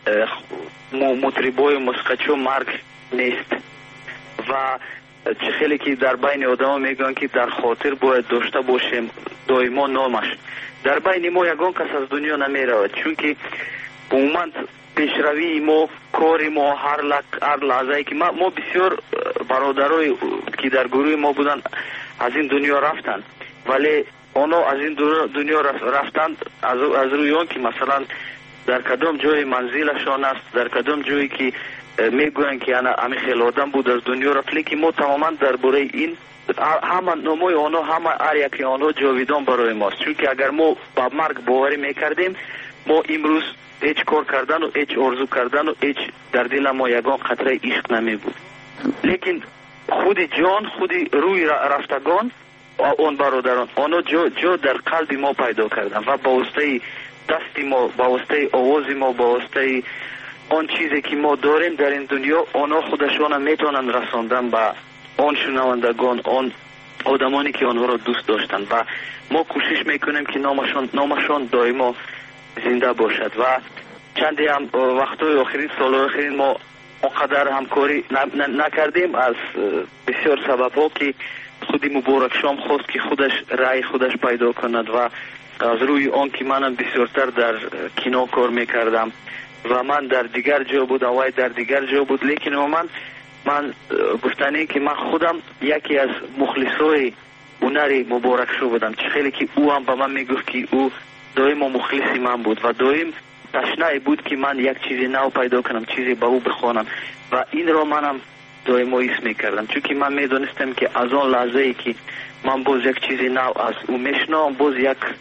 مطربای موسیقیچو مرگ نیست و چه خیلی که در بین آدم میگن که در خاطر باید داشته باشیم دائما نامش. در بین ما یگان کس از دنیا نمیرود، چون که عموما پیشروی ما، کاری ما، هر لحظه که ما بسیار برادرای که در گروه ما بودن از این دنیا رفتن، ولی اونا از این دنیا رفتن از روی اون که مثلا در کدام جای منزلشان است، در کدام جایی که میگوین که همه خیلی آدم بود از دنیا رفت، لیکن ما تماما درباره این همه نمای آنها، همه هر یکی آنها جاویدان برای ماست. چون که اگر ما با مرگ باوری میکردیم، ما امروز هیچ کار کردن و هیچ آرزو کردن و هیچ در دل ما یگان قطره عشق نمی بود. لیکن خود جان، خود روی رفتگان اون برادران آنها جا در قلب ما پیدا کردن و با واسطه دستی ما، با واسطه آواز ما، با واسطه آن چیزی که ما داریم در این دنیا، آنها خودشان میتونن رساندن به آن شنوندگان، آن آدمانی که آنها را دوست داشتن و ما کوشش میکنیم که نامشان دائما زنده باشد. و چندی هم وقتای آخرین، سالهای آخرین ما اونقدر همکاری نکردیم از بسیار سبب ها که خودی مبارک شام خواست که خودش رای خودش پیدا کند و از روی آن که منم بسیارتر در کینو کار میکردم و من در دیگر جا بود، وای در دیگر جا بود، لیکن من گفتنی که من خودم یکی از مخلصای هنری مبارک شو بودم، چه خیلی که او هم به من میگفت که او دائم مخلصی من بود و دائم تشنه بود که من یک چیزی نو پیدا کنم، چیزی به او بخوانم و این را منم دائم حس میکردم، چون که من میدونستم که از آن لحظه ای که من باز یک چیزی نو از او میشنوم، باز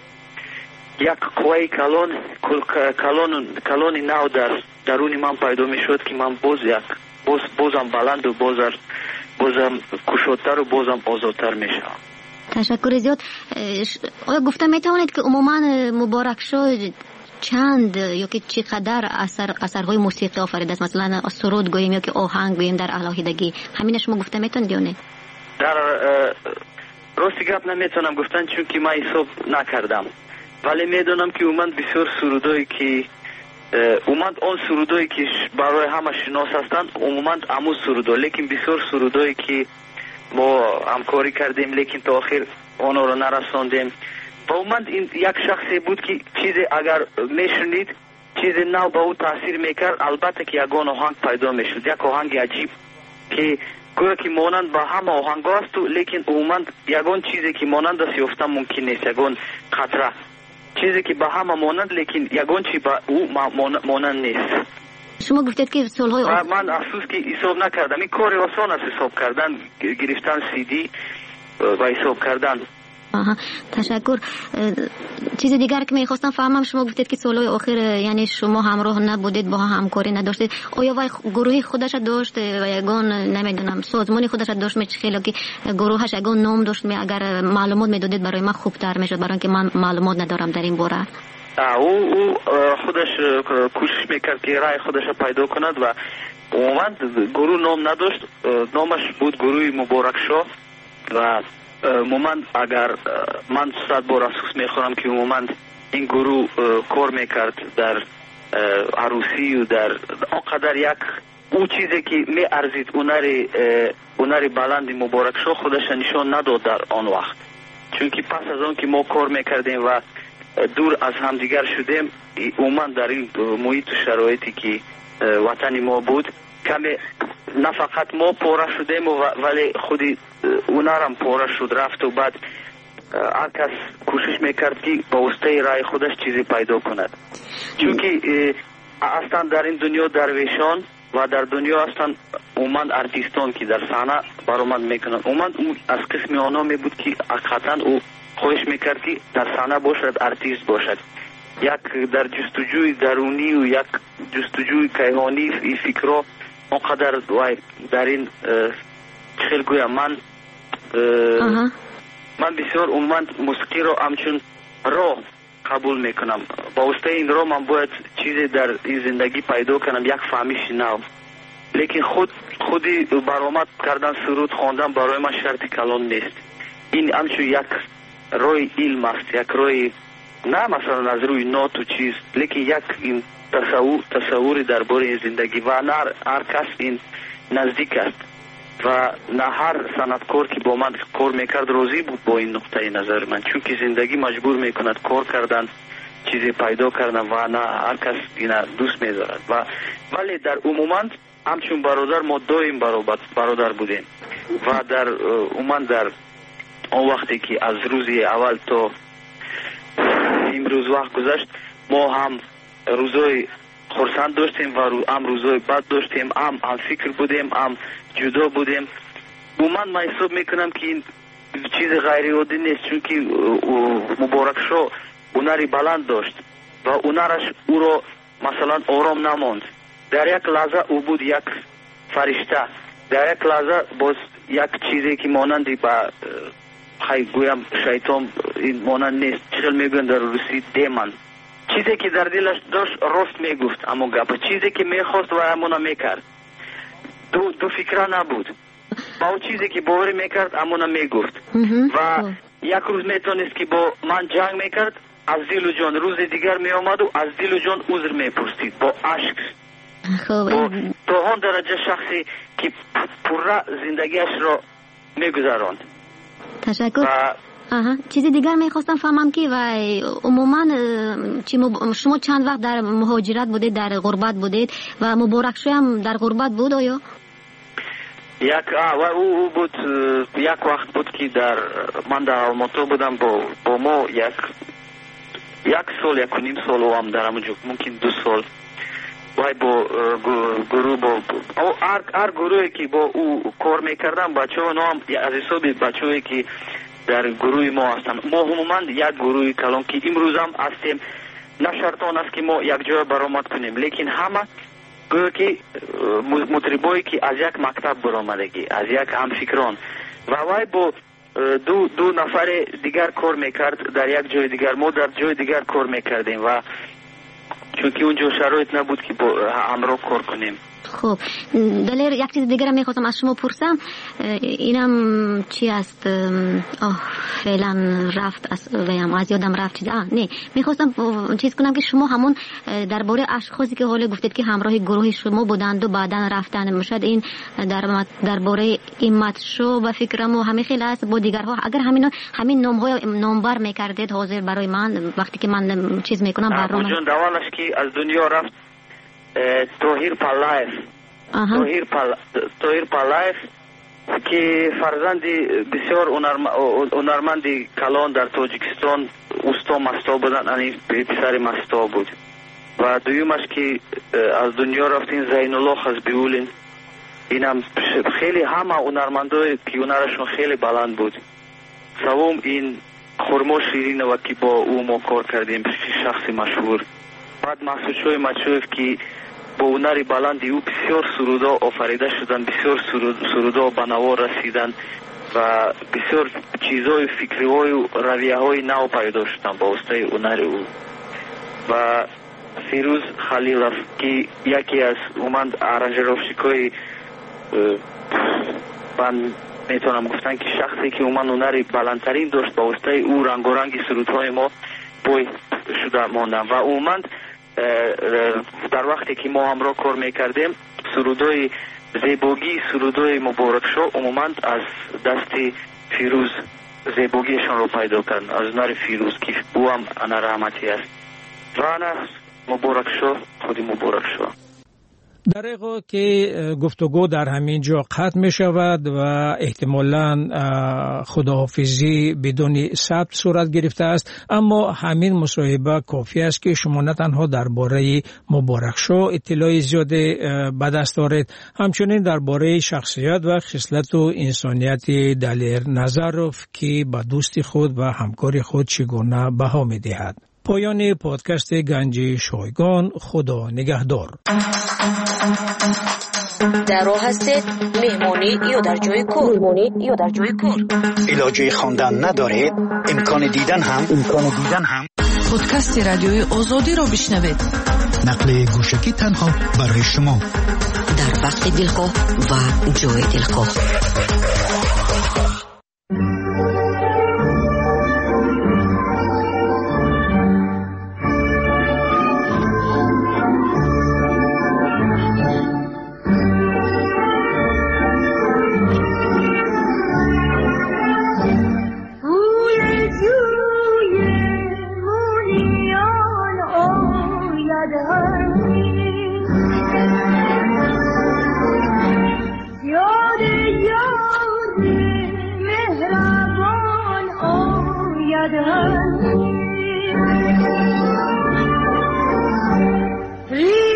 یک قوی کلون نو در درون من پیدا میشد که من بازم بلند و بازم کشادتر و بازم آزادتر میشم. تشکر زیاد. آیا گفته میتوانید که عموما مبارک شو چند یا که چقدر اثرهای موسیقی آفریده است؟ مثلا سرود گوییم یا که آهنگ گوییم در الهیدگی، همین شما گفته میتونید یا نه؟ در راستی گپ نمیتونم گفتن، چون که من حساب نکردم، ولی میدونم که عموما بسیار سرودایی که آن سرودایی که برای همه شناس هستند عموما همون سرودا، لیکن بسیار سرودایی که ما همکاری کردیم لیکن تا آخر آنها رو نرساندیم و عموما این یک شخصی بود که چیزی اگر میشنید چیزی نو به او تاثیر میکرد، البته که یگان آهنگ پیدا میشد، یک آهنگ عجیب که گویا که مانند با همه آهنگ است، لیکن عموما یگان چیزی که مانند است یافتن ممکن نیست، یگان خطره چیزی که با همه مانند لیکن یگان چی با او مانند نیست. شما گفتید که سالهای من افسوس که حساب نکردم، این کار آسان است حساب کردن، گرفتن CD و حساب کردن. تشکر. چیز دیگر که میخواستم فهمم، شما گفتید که سالهای آخر یعنی شما همراه نبودید، با همکاری نداشتید، آیا وای گروهی خودش داشت و یگان نمیدونم سازمانی خودش داشت؟ می خیلی که گروهش یگان نام داشت، اگر معلومات میدادید برای من خوبتر میشد، برای اینکه من معلومات ندارم در این باره. او خودش کوشش میکرد که رای خودش پیدا کند و عموما گروه نام نداشت، نامش بود گروه مبارک شو و عموما اگر من 100 بار افسوس میخورم که عموما این گروه کار میکرد در عروسی و در آنقدر یک او چیزی که می ارزید هنر بلند مبارک شو خودش نشان نداد در آن وقت، چون که پس از آن که ما کار میکردیم و دور از همدیگر شدیم، عموما در این محیط و شرایطی که وطن ما بود کمی نه فقط ما پاره شدیم ولی خودی اونارم پاره شد رفت و بعد هر کس کوشش میکرد که با واسطه رای خودش چیزی پیدا کند، چون که اصلا در این دنیا درویشان و در دنیا اصلا عموما ارتیستان که در صحنه برآمد میکنند، عموما از قسم آنها می بود که حقیقتا او خواهش میکرد که در صحنه باشد، ارتیست باشد، یک در جستجوی درونی و یک جستجوی کیهانی فکرها اونقدر در این خیلی گویم من بسیار عموما موسیقی رو همچون راه قبول میکنم، با واسطه این راه من باید چیزی در این زندگی پیدا کنم، یک فهمیش نو، لیکن خود خودی برآمد کردن سرود خواندن برای من شرط کلان نیست. این همچون یک روی علم است، یک روی نه مثلا از روی نوت و چیز، لیکن یک این تصوری درباره زندگی و نه هر کس این نزدیک است و نه هر صنعتکار که با من کار میکرد راضی بود با این نقطه نظر من، چون که زندگی مجبور میکند کار کردن، چیزی پیدا کردن و نه هر کس این دوست میدارد. و ولی در عموما همچون برادر ما دویم برادر بودیم و در عموما در اون وقتی که از روزی اول تا امروز وقت گذشت ما هم روزای خرسند داشتیم و هم روزای بد داشتیم، هم فکر بودیم، هم جدا بودیم. من حساب میکنم که این چیز غیر عادی نیست، چون که مبارک شو هنری بلند داشت و هنرش او را مثلا آرام نماند. در یک لحظه او بود یک فرشته، در یک لحظه باز یک چیزی که مانندی با گویم شیطان این مانند نیست، چیزی میگن در روسی دیمن، چیزی که در دلش داشت راست میگفت، اما گپ چیزی که میخواست و همونا میکرد، دو فکره نبود، با اون چیزی که باوری میکرد همونا میگفت و یک روز میتونست که با من جنگ میکرد، از دل و جان روز دیگر میامد و از دل و جان عذر میپرسید با عشق. تا آن درجه شخصی که پره زندگیش را میگذراند. تشکر. چیزی دیگر میخواستم فهمم که و عموما شما چند وقت در مهاجرت بودید، در غربت بودید و مبارک شو هم در غربت بود آیا؟ او بود یک وقت بود که من در آلماتا بودم با ما یک سال یک و نیم سال او هم در همونجا ممکن 2 سال وای با گروه هر گروهی که با او کار میکردم بچه ها نام از حسابی بچه هایی که در گروه ما هستن. ما عموما یک گروه کلان که امروز هم هستیم، نه شرطان است که ما یک جای برآمد کنیم، لیکن همه گویا که مطربایی که از یک مکتب برآمدگی، از یک همفکران و وای با دو نفر دیگر کار میکرد در یک جای دیگر، ما در جای دیگر کار میکردیم و چون که اونجا شرایط نبود که با همراه کار کنیم. خب دلیر یک چیز دیگر میخواستم از شما پرسم، اینم چی است؟ فعلا رفت از یادم رفت چیز نه میخواستم چیز کنم که شما همون درباره اشخاصی که حالا گفتید که همراه گروه شما بودند و بعدا رفتن مشد، این درباره ایمت شو و فکرم و همه خیلی است با دیگرها، اگر همین نامبر میکردید حاضر برای من وقتی که من چیز میکنم برنامه جون دوالش که از دنیا رفت توهیر پالایف که فرزندی بسیار هنرمندی کلان در تاجیکستان استا مستا بودن، یعنی پسر مستا بود و دویمش که از دنیا رفتین زین الله خزبیولین، اینم خیلی همه هنرمندای که هنرشون خیلی بلند بود. سوم این خرما شیرین و که با او ما کار کردیم، شخصی مشهور. بعد محسود شوی مچوف که با هنری بلندی او بسیار سرودا آفریده شدن، بسیار سرودا به نوا رسیدن و بسیار چیزهای فکری های و رویه های نو پیدا شدن با واسطه هنر او. و فیروز خلیلوف که یکی از اومد ارنجروفشیکای من میتونم گفتن که شخصی که اومد هنری بلندترین داشت با واسطه او رنگ و رنگ سرودهای ما بوی شده ماندن و اومد در وقتی که ما همراه کار میکردیم سرودای زیباگی، سرودای مبارک شو عموما از دست فیروز زیباگیشان رو پیدا کردن، از هنر فیروز که او هم هنر رحمتی است و هنر مبارک شو خودی مبارک شو. در حقیقت که گفتگو در همین جا قطع می شود و احتمالاً خداحافظی بدون ثبت صورت گرفته است، اما همین مصاحبه کافی است که شما نه تنها درباره مبارک شو اطلاع زیاد به دست دارید، همچنین درباره شخصیت و خصلت و انسانیت دلیر نظروف که به دوست خود و همکار خود چگونه بها می دهد. پایان پادکست گنج شایگان. خدا نگهدار. در راه هستید مهمانی یا در جای کار علاجه خواندن ندارید، امکان دیدن هم پادکست رادیوی آزادی را بشنوید. نقل گوشکی تنها برای شما در وقت دلخواه و جای دلخواه. Three